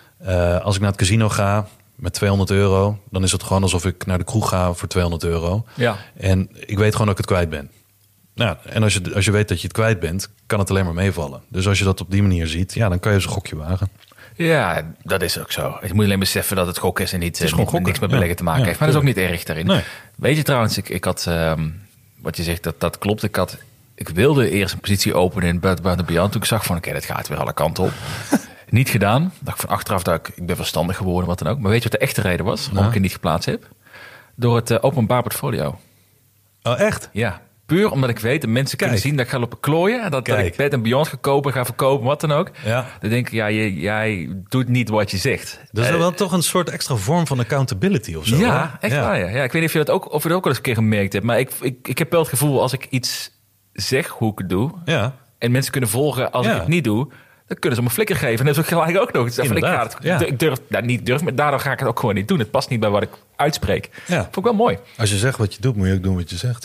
als ik naar het casino ga met €200... dan is het gewoon alsof ik naar de kroeg ga voor €200. Ja. En ik weet gewoon dat ik het kwijt ben. Nou, en als je weet dat je het kwijt bent... kan het alleen maar meevallen. Dus als je dat op die manier ziet... ja, dan kan je eens een gokje wagen. Ja, dat is ook zo. Je moet alleen beseffen dat het gokken is... en niks met beleggen te maken heeft. Maar dat is ook niet erg daarin. Nee. Weet je trouwens, ik had... wat je zegt, dat klopt. Ik wilde eerst een positie openen in Bed Bath & Beyond. Toen ik zag van, oké, dat gaat weer alle kanten op. Niet gedaan. Dacht van achteraf dat ik ben verstandig geworden, wat dan ook. Maar weet je wat de echte reden was? Waarom ik het niet geplaatst heb? Door het openbaar portfolio. Oh, echt? Ja. Puur omdat ik weet dat mensen kunnen zien dat ik ga lopen klooien. En dat ik Bed & Beyond ga verkopen, wat dan ook. Ja. Dan denk ik, ja, jij doet niet wat je zegt. Dat is wel toch een soort extra vorm van accountability of zo. Ja, echt waar. Ja. Ik weet niet of je dat ook wel eens een keer gemerkt hebt. Maar ik heb wel het gevoel, als ik iets zeg hoe ik het doe... Ja. En mensen kunnen volgen als ik het niet doe... dan kunnen ze me een flikker geven. En dat is ook gelijk ook nog. Ik durf, maar daardoor ga ik het ook gewoon niet doen. Het past niet bij wat ik uitspreek. Ja. Vond ik wel mooi. Als je zegt wat je doet, moet je ook doen wat je zegt.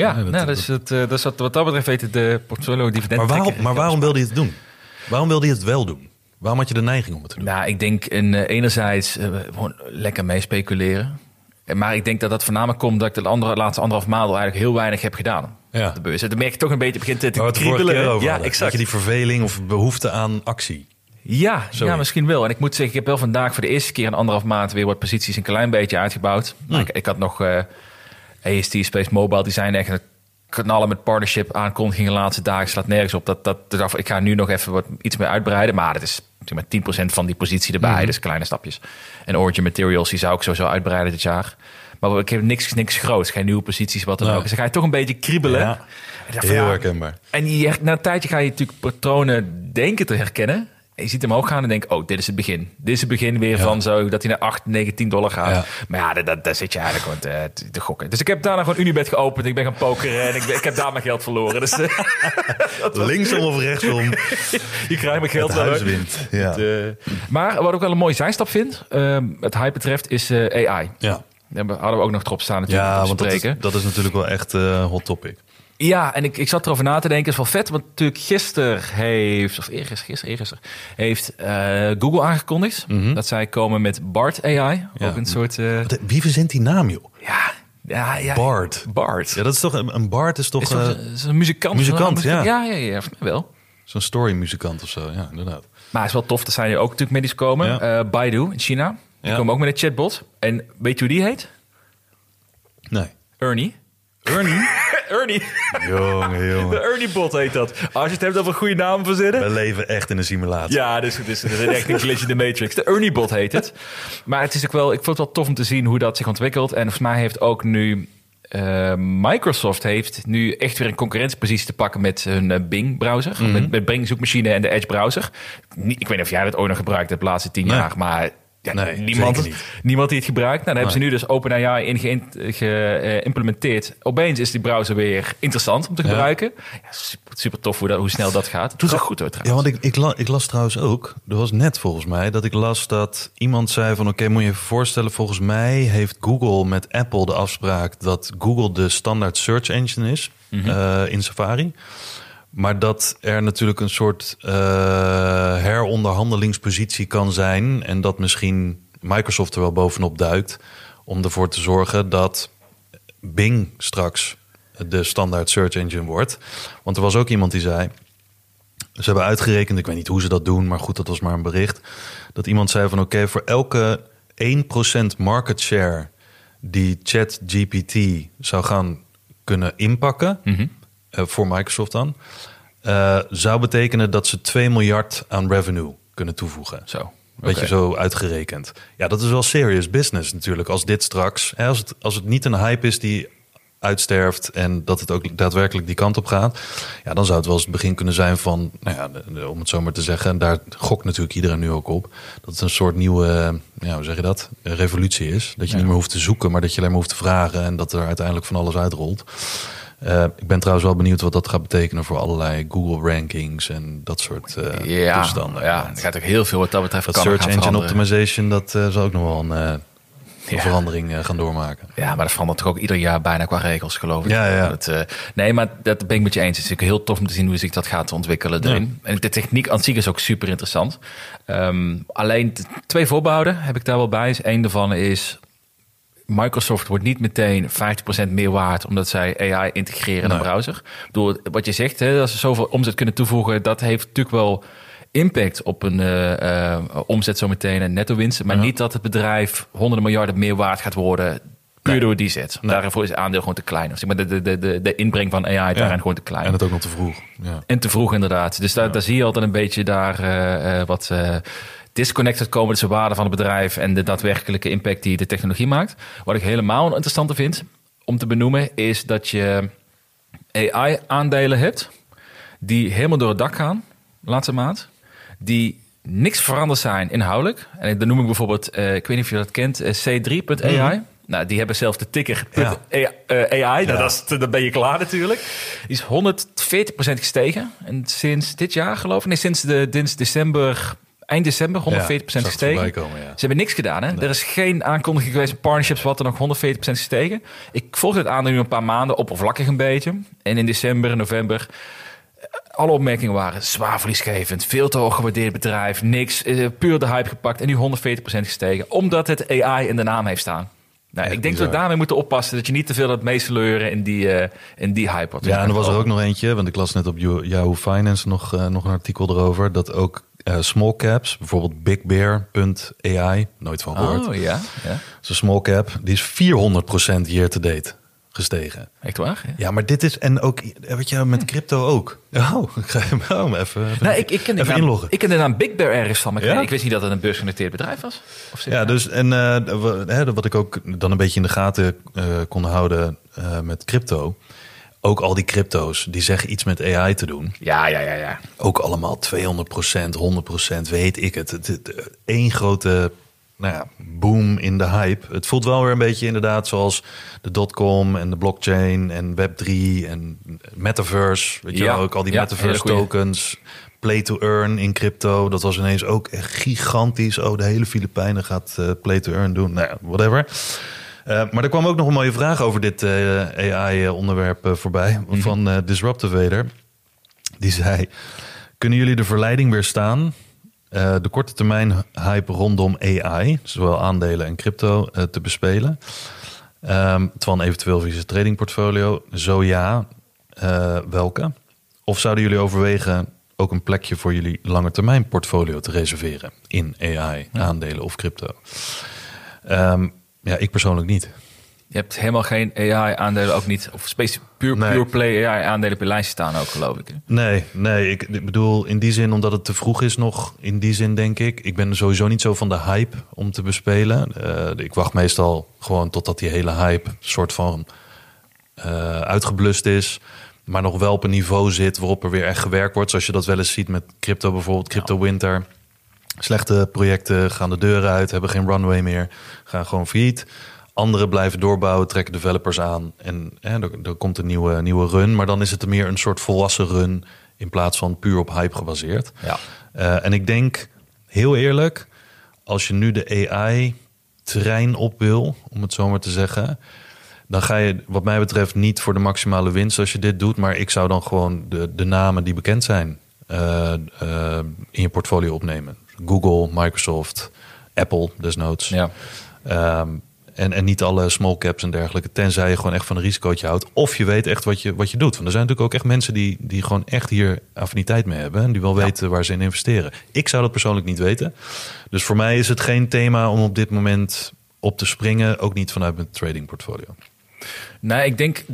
Dat is wat dat betreft heet de portfolio dividend. Maar waarom wilde je het doen? Waarom wilde je het wel doen? Waarom had je de neiging om het te doen? Nou, ik denk enerzijds gewoon lekker mee speculeren. Maar ik denk dat dat voornamelijk komt dat ik de laatste 1,5 maand al eigenlijk heel weinig heb gedaan. Ja. De beurs. Dan merk je toch een beetje begint te kriebelen. Ja, exact. Dat je die verveling of behoefte aan actie. Ja, misschien wel. En ik moet zeggen, ik heb wel vandaag voor de eerste keer in 1,5 maand weer wat posities een klein beetje uitgebouwd. Ik had nog AST Space Mobile, die zijn echt een knallen met partnership aankondigingen de laatste dagen. Slaat nergens op. Ik ga nu nog even iets meer uitbreiden. Maar dat is maar 10% van die positie erbij. Dus kleine stapjes. En Origin Materials, die zou ik sowieso uitbreiden dit jaar. Maar ik heb niks groots. Geen nieuwe posities, wat dan ook. Dus dan ga je toch een beetje kriebelen. Ja. Heel herkenbaar. En na een tijdje ga je natuurlijk patronen denken te herkennen. En je ziet hem omhoog gaan en denk dit is het begin. Dit is het begin weer van zo dat hij naar 8, 9, $10 gaat. Ja. Maar ja, daar zit je eigenlijk gewoon te gokken. Dus ik heb daarna gewoon Unibet geopend. Ik ben gaan pokeren en ik heb daar mijn geld verloren. Dus, linksom of rechtsom. Je krijgt mijn geld wel. Het wint. Ja. Maar wat ik wel een mooie zijstap vind, het hype betreft, is AI. Ja. Daar hadden we ook nog erop staan natuurlijk. Ja, want dat is natuurlijk wel echt hot topic. Ja, en ik zat erover na te denken. Het is wel vet, want natuurlijk gisteren heeft Google aangekondigd dat zij komen met Bard AI. Ja. Ook een soort... Wie verzint die naam, joh? Ja. Bard. Ja, dat is toch een Bard is toch is een muzikant. muzikant, ja. Ja, volgens mij wel. Zo'n story-muzikant of zo, ja, inderdaad. Maar het is wel tof, er zijn er ook natuurlijk medisch komen. Ja. Baidu in China. Die komen ook met een chatbot. En weet je hoe die heet? Nee. Ernie. Ernie. Jongen. De Ernie-bot heet dat. Als je het hebt over goede namen verzinnen. We leven echt in een simulatie. Ja, dus het is echt een glitch in de Matrix. De Ernie-bot heet het. Maar het is ook wel, ik vond het wel tof om te zien hoe dat zich ontwikkelt. En volgens mij heeft ook nu... Microsoft heeft nu echt weer een concurrentiepositie te pakken met hun Bing-browser. Met Bing zoekmachine en de Edge-browser. Ik weet niet of jij dat ook nog gebruikt hebt de laatste 10 jaar, maar... Ja, nee, niemand die het gebruikt. Nou, daar hebben ze nu dus OpenAI in geïmplementeerd. Opeens is die browser weer interessant om te gebruiken. Ja, super tof hoe snel dat gaat. Het doet zich goed hoor trouwens. Ja, want ik las trouwens ook, er was net volgens mij, dat ik las dat iemand zei van oké, moet je even voorstellen, volgens mij heeft Google met Apple de afspraak dat Google de standaard search engine is in Safari. Maar dat er natuurlijk een soort heronderhandelingspositie kan zijn. En dat misschien Microsoft er wel bovenop duikt. Om ervoor te zorgen dat Bing straks de standaard search engine wordt. Want er was ook iemand die zei... Ze hebben uitgerekend, ik weet niet hoe ze dat doen. Maar goed, dat was maar een bericht. Dat iemand zei van oké, voor elke 1% market share die ChatGPT zou gaan kunnen inpakken... voor Microsoft dan, zou betekenen dat ze 2 miljard aan revenue kunnen toevoegen. Zo. Beetje zo uitgerekend. Ja, dat is wel serious business natuurlijk. Als dit straks, als het niet een hype is die uitsterft en dat het ook daadwerkelijk die kant op gaat, ja, dan zou het wel eens het begin kunnen zijn van, nou ja, om het zo maar te zeggen, en daar gokt natuurlijk iedereen nu ook op, dat het een soort nieuwe, ja, hoe zeg je dat, revolutie is. Dat je niet meer hoeft te zoeken, maar dat je alleen maar hoeft te vragen en dat er uiteindelijk van alles uitrolt. Ik ben trouwens wel benieuwd wat dat gaat betekenen voor allerlei Google rankings en dat soort toestanden. Ja, er gaat ook heel veel wat dat betreft. Dat search engine optimization, dat zal ook nog wel een verandering gaan doormaken. Ja, maar dat verandert toch ook ieder jaar bijna qua regels, geloof ik. Ja. Nee, maar dat ben ik met je eens. Het is natuurlijk heel tof om te zien hoe zich dat gaat ontwikkelen erin. En de techniek aan zich is ook super interessant. Alleen 2 voorbehouden heb ik daar wel bij. Eén daarvan is... Microsoft wordt niet meteen 50% meer waard omdat zij AI integreren in de browser. Door wat je zegt, als ze zoveel omzet kunnen toevoegen, dat heeft natuurlijk wel impact op een omzet zometeen en netto winst. Maar niet dat het bedrijf honderden miljarden meer waard gaat worden puur door die zet. Daarvoor is het aandeel gewoon te klein. Of zeg maar de inbreng van AI daarin gewoon te klein. En het ook nog te vroeg. Ja. En te vroeg inderdaad. Dus daar zie je altijd een beetje wat... disconnected komen tussen de waarde van het bedrijf en de daadwerkelijke impact die de technologie maakt. Wat ik helemaal een interessante vind om te benoemen is dat je AI-aandelen hebt die helemaal door het dak gaan, laatste maand, die niks veranderd zijn inhoudelijk. En dan noem ik bijvoorbeeld, ik weet niet of je dat kent, C3.ai. Nou, die hebben zelf de ticker AI. Nou, dan ben je klaar natuurlijk. Die is 140% gestegen. En sinds dit jaar geloof ik, sinds december... Eind december 140% gestegen. Ze hebben niks gedaan. Hè? Nee. Er is geen aankondiging geweest in partnerships wat er nog 140% gestegen. Ik volg dit aandeel nu een paar maanden oppervlakkig een beetje. En in december en november... alle opmerkingen waren zwaar verliesgevend. Veel te hoog gewaardeerd bedrijf. Niks. Puur de hype gepakt. En nu 140% gestegen. Omdat het AI in de naam heeft staan. Nou, ik denk dat we daarmee moeten oppassen. Dat je niet te veel dat meesleuren in die hype. Ja, en er was er ook nog eentje. Want ik las net op Yahoo Finance nog een artikel erover. Dat ook small caps, bijvoorbeeld BigBear.ai, nooit van gehoord. Oh ja. Zo'n small cap, die is 400% year to date gestegen. Echt waar? Ja, maar dit is, en ook, weet je, met crypto ook. Ik ga hem even inloggen. Ik ken de naam Big Bear ergens van, maar ik wist niet dat het een beursgenoteerd bedrijf was. Ja, dus, en wat ik ook dan een beetje in de gaten kon houden met crypto. Ook al die crypto's, die zeggen iets met AI te doen. Ja. Ook allemaal 200%, 100%, weet ik het. Eén grote boom in de hype. Het voelt wel weer een beetje inderdaad zoals de dotcom en de blockchain en Web3 en Metaverse. Weet je wel, ook al die Metaverse tokens. Play to earn in crypto. Dat was ineens ook echt gigantisch. Oh, de hele Filipijnen gaat play to earn doen. Nou ja, whatever. Maar er kwam ook nog een mooie vraag over dit AI-onderwerp voorbij. Van Disruptive Vader. Die zei, kunnen jullie de verleiding weerstaan de korte termijn hype rondom AI, zowel aandelen en crypto, te bespelen? Twan, eventueel via zijn tradingportfolio. Zo ja, welke? Of zouden jullie overwegen ook een plekje voor jullie langetermijn portfolio te reserveren in AI, aandelen of crypto? Ja, ik persoonlijk niet. Je hebt helemaal geen AI-aandelen ook niet, of pure play AI-aandelen op je lijst staan ook, geloof ik. Nee, ik bedoel in die zin, omdat het te vroeg is nog, in die zin denk ik. Ik ben sowieso niet zo van de hype om te bespelen. Ik wacht meestal gewoon totdat die hele hype soort van uitgeblust is, maar nog wel op een niveau zit waarop er weer echt gewerkt wordt. Zoals je dat wel eens ziet met crypto bijvoorbeeld, crypto winter. Slechte projecten gaan de deur uit, hebben geen runway meer, gaan gewoon failliet. Anderen blijven doorbouwen, trekken developers aan en er komt een nieuwe run. Maar dan is het meer een soort volwassen run in plaats van puur op hype gebaseerd. Ja. En ik denk, heel eerlijk, als je nu de AI-trein op wil, om het zo maar te zeggen, dan ga je wat mij betreft niet voor de maximale winst als je dit doet. Maar ik zou dan gewoon de namen die bekend zijn in je portfolio opnemen. Google, Microsoft, Apple desnoods. Ja. En niet alle small caps en dergelijke, tenzij je gewoon echt van een risicootje houdt. Of je weet echt wat je doet. Want er zijn natuurlijk ook echt mensen die gewoon echt hier affiniteit mee hebben. En die wel weten waar ze in investeren. Ik zou dat persoonlijk niet weten. Dus voor mij is het geen thema om op dit moment op te springen. Ook niet vanuit mijn trading portfolio. Nee, ik denk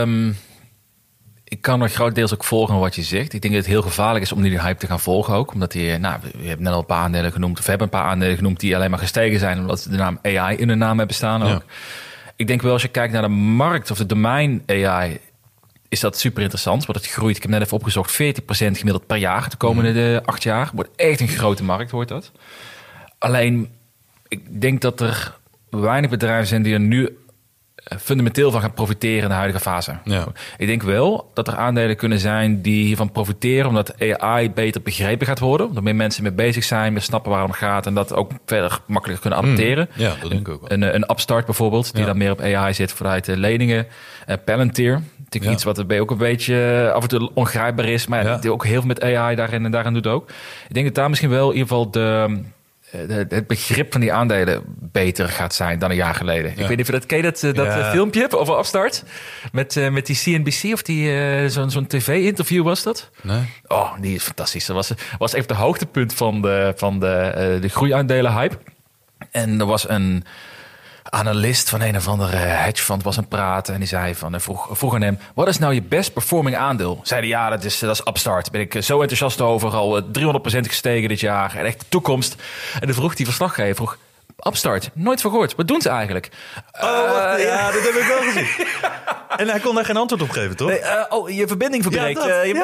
ik kan er grotendeels ook volgen wat je zegt. Ik denk dat het heel gevaarlijk is om die hype te gaan volgen ook. Omdat we hebben net al een paar aandelen genoemd. Of we hebben een paar aandelen genoemd die alleen maar gestegen zijn. Omdat ze de naam AI in de naam hebben staan ook. Ja. Ik denk wel, als je kijkt naar de markt of de domein AI, is dat super interessant. Want het groeit, ik heb net even opgezocht, 40% gemiddeld per jaar de komende 8 jaar. Wordt echt een grote markt, wordt dat. Alleen, ik denk dat er weinig bedrijven zijn die er nu fundamenteel van gaan profiteren in de huidige fase. Ja. Ik denk wel dat er aandelen kunnen zijn die hiervan profiteren, omdat AI beter begrepen gaat worden. Omdat meer mensen mee bezig zijn, meer snappen waar het om gaat en dat ook verder makkelijker kunnen adapteren. Ja, dat denk ik ook wel. Een Upstart bijvoorbeeld, die dan meer op AI zit vanuit leningen. Palantir, iets wat erbij ook een beetje af en toe ongrijpbaar is, maar die ook heel veel met AI daarin doet ook. Ik denk dat daar misschien wel in ieder geval het begrip van die aandelen beter gaat zijn dan een jaar geleden. Ja. Ik weet niet of ken je dat filmpje hebt over Upstart met die CNBC of die zo'n tv-interview was dat? Nee. Oh, die is fantastisch. Dat was echt het hoogtepunt van de groeiaandelen hype. En er was een analist van een of andere hedge fund was aan het praten en die zei vroeg aan hem, wat is nou je best performing aandeel? Zeiden dat is Upstart. Daar ben ik zo enthousiast over, al 300% gestegen dit jaar en echt de toekomst. En dan vroeg die verslaggever, Upstart, nooit van gehoord. Wat doen ze eigenlijk? Ja, dat heb ik wel gezien. En hij kon daar geen antwoord op geven, toch? Nee, je verbinding verbreekt.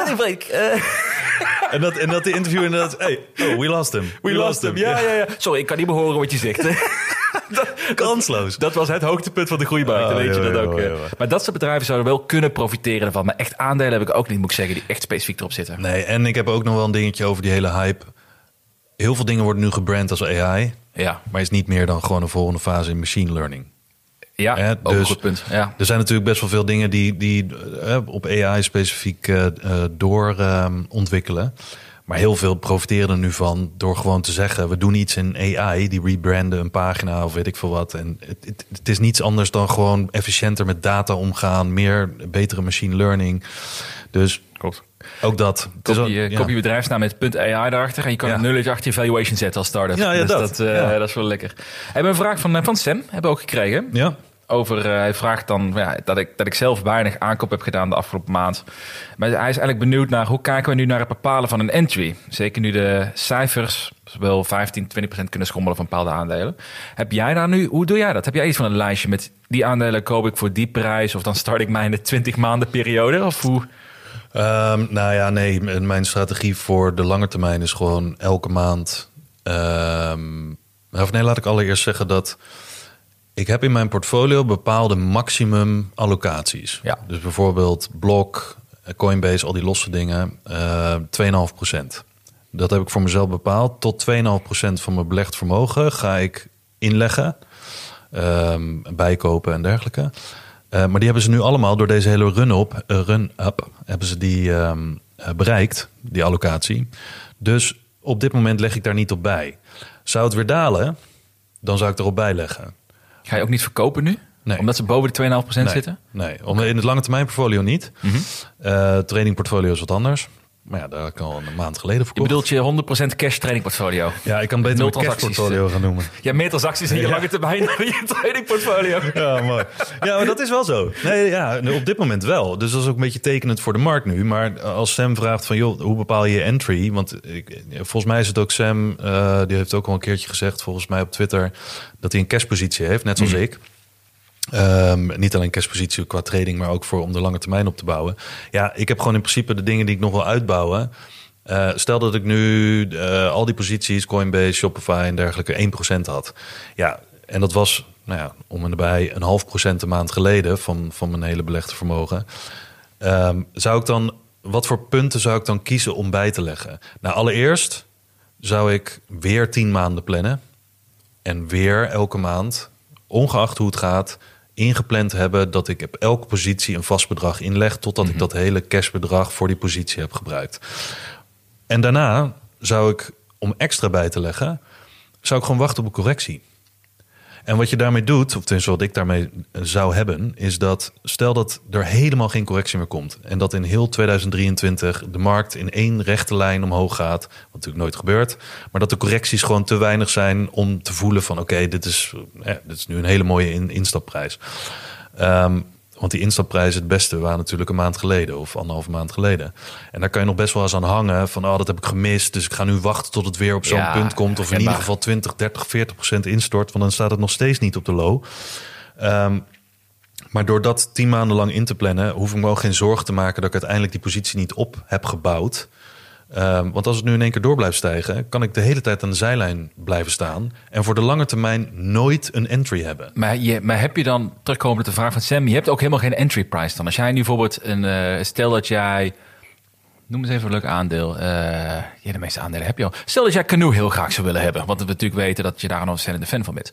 En dat de interview inderdaad, we lost him. We lost him. Ja. Sorry, ik kan niet meer horen wat je zegt. Kansloos. Dat was het hoogtepunt van de groeimarkt, weet je dat ook. Maar dat soort bedrijven zouden wel kunnen profiteren ervan. Maar echt aandelen heb ik ook niet, moet ik zeggen, die echt specifiek erop zitten. Nee, en ik heb ook nog wel een dingetje over die hele hype. Heel veel dingen worden nu gebrand als AI. Ja. Maar is niet meer dan gewoon een volgende fase in machine learning. Ja, ook een goed punt. Ja. Er zijn natuurlijk best wel veel dingen die op AI specifiek doorontwikkelen. Maar heel veel profiteren er nu van door gewoon te zeggen, we doen iets in AI, die rebranden een pagina of weet ik veel wat. En het is niets anders dan gewoon efficiënter met data omgaan, betere machine learning. Dus klopt. Ook dat. Koop je bedrijfsnaam met .ai daarachter en je kan een nulletje achter je valuation zetten als start-up. Ja, dus dat is wel lekker. We hebben een vraag van Sam, hebben we ook gekregen. Ja. Hij vraagt dan dat ik zelf weinig aankoop heb gedaan de afgelopen maand. Maar hij is eigenlijk benieuwd naar hoe kijken we nu naar het bepalen van een entry. Zeker nu de cijfers wel 15-20% kunnen schommelen van bepaalde aandelen. Heb jij daar nu, hoe doe jij dat? Heb jij iets van een lijstje met die aandelen koop ik voor die prijs of dan start ik mij in de 20 maanden periode? Of hoe? Nee. Mijn strategie voor de lange termijn is gewoon elke maand. Laat ik allereerst zeggen dat ik heb in mijn portfolio bepaalde maximum allocaties. Ja. Dus bijvoorbeeld Block, Coinbase, al die losse dingen, 2,5%. Dat heb ik voor mezelf bepaald. Tot 2,5% van mijn belegd vermogen ga ik inleggen bijkopen en dergelijke. Maar die hebben ze nu allemaal door deze hele run-up hebben ze die bereikt, die allocatie. Dus op dit moment leg ik daar niet op bij. Zou het weer dalen, dan zou ik erop bijleggen. Ga je ook niet verkopen nu? Nee. Omdat ze boven de 2,5% zitten? Nee, in het lange termijn portfolio niet. Trading portfolio is wat anders. Maar ja, daar kan al een maand geleden voor. Je bedoelt je 100% cash trading portfolio? Ja, ik kan beter een cash portfolio gaan noemen. Ja, meer transacties in je lange termijn dan je trading portfolio. Ja, mooi. Ja, maar dat is wel zo. Nee, ja, op dit moment wel. Dus dat is ook een beetje tekenend voor de markt nu. Maar als Sam vraagt van, joh, hoe bepaal je entry? Want volgens mij is het ook Sam, die heeft ook al een keertje gezegd, volgens mij op Twitter, dat hij een cashpositie heeft, net zoals ik. Niet alleen cashpositie qua trading, maar ook om de lange termijn op te bouwen. Ja, ik heb gewoon in principe de dingen die ik nog wil uitbouwen. Stel dat ik nu al die posities, Coinbase, Shopify en dergelijke 1% had. Ja, en dat was om en nabij 0,5% een maand geleden van mijn hele belegde vermogen. Wat voor punten zou ik dan kiezen om bij te leggen? Nou, allereerst zou ik weer 10 maanden plannen. En weer elke maand, ongeacht hoe het gaat, ingepland hebben dat ik op elke positie een vast bedrag inleg, totdat ik dat hele cashbedrag voor die positie heb gebruikt. En daarna zou ik, om extra bij te leggen, zou ik gewoon wachten op een correctie. En wat je daarmee doet, of tenminste wat ik daarmee zou hebben, is dat stel dat er helemaal geen correctie meer komt en dat in heel 2023 de markt in één rechte lijn omhoog gaat, wat natuurlijk nooit gebeurt, maar dat de correcties gewoon te weinig zijn om te voelen van oké, dit is nu een hele mooie instapprijs. Want die instapprijs het beste waren natuurlijk een maand geleden of 1,5 maand geleden. En daar kan je nog best wel eens aan hangen van dat heb ik gemist. Dus ik ga nu wachten tot het weer op zo'n punt komt. Of in ieder geval 20, 30, 40% instort. Want dan staat het nog steeds niet op de low. Maar door dat 10 maanden lang in te plannen, hoef ik me ook geen zorgen te maken dat ik uiteindelijk die positie niet op heb gebouwd. Want als het nu in één keer door blijft stijgen, kan ik de hele tijd aan de zijlijn blijven staan en voor de lange termijn nooit een entry hebben. Maar heb je dan, terugkomend op de vraag van Sam, je hebt ook helemaal geen entry price dan? Als jij nu bijvoorbeeld stel dat jij, noem eens even een leuk aandeel. De meeste aandelen heb je al. Stel dat jij Canoe heel graag zou willen hebben, want we natuurlijk weten dat je daar een ontzettende fan van bent.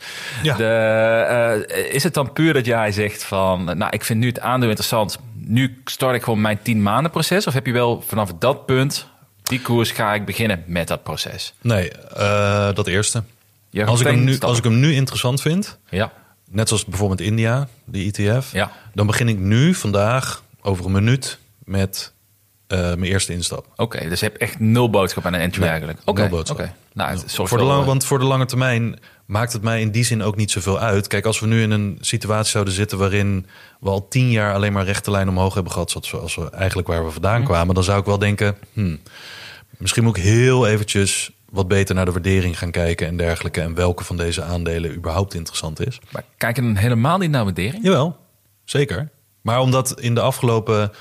Ja. Is het dan puur dat jij zegt van, ik vind nu het aandeel interessant, nu start ik gewoon mijn 10 maanden proces, of heb je wel vanaf dat punt, die koers ga ik beginnen met dat proces? Nee, dat eerste. Als ik hem nu interessant vind, net zoals bijvoorbeeld India, die ETF, dan begin ik nu vandaag over een minuut met mijn eerste instap. Oké, dus je hebt echt 0 boodschap aan een entry eigenlijk. Nul boodschap. Want voor de lange termijn maakt het mij in die zin ook niet zoveel uit. Kijk, als we nu in een situatie zouden zitten waarin we al 10 jaar alleen maar rechte lijn omhoog hebben gehad, zoals we eigenlijk waar we vandaan kwamen, dan zou ik wel denken, misschien moet ik heel eventjes wat beter naar de waardering gaan kijken en dergelijke, en welke van deze aandelen überhaupt interessant is. Maar kijk je dan helemaal niet naar waardering? Jawel, zeker. Maar omdat in de afgelopen,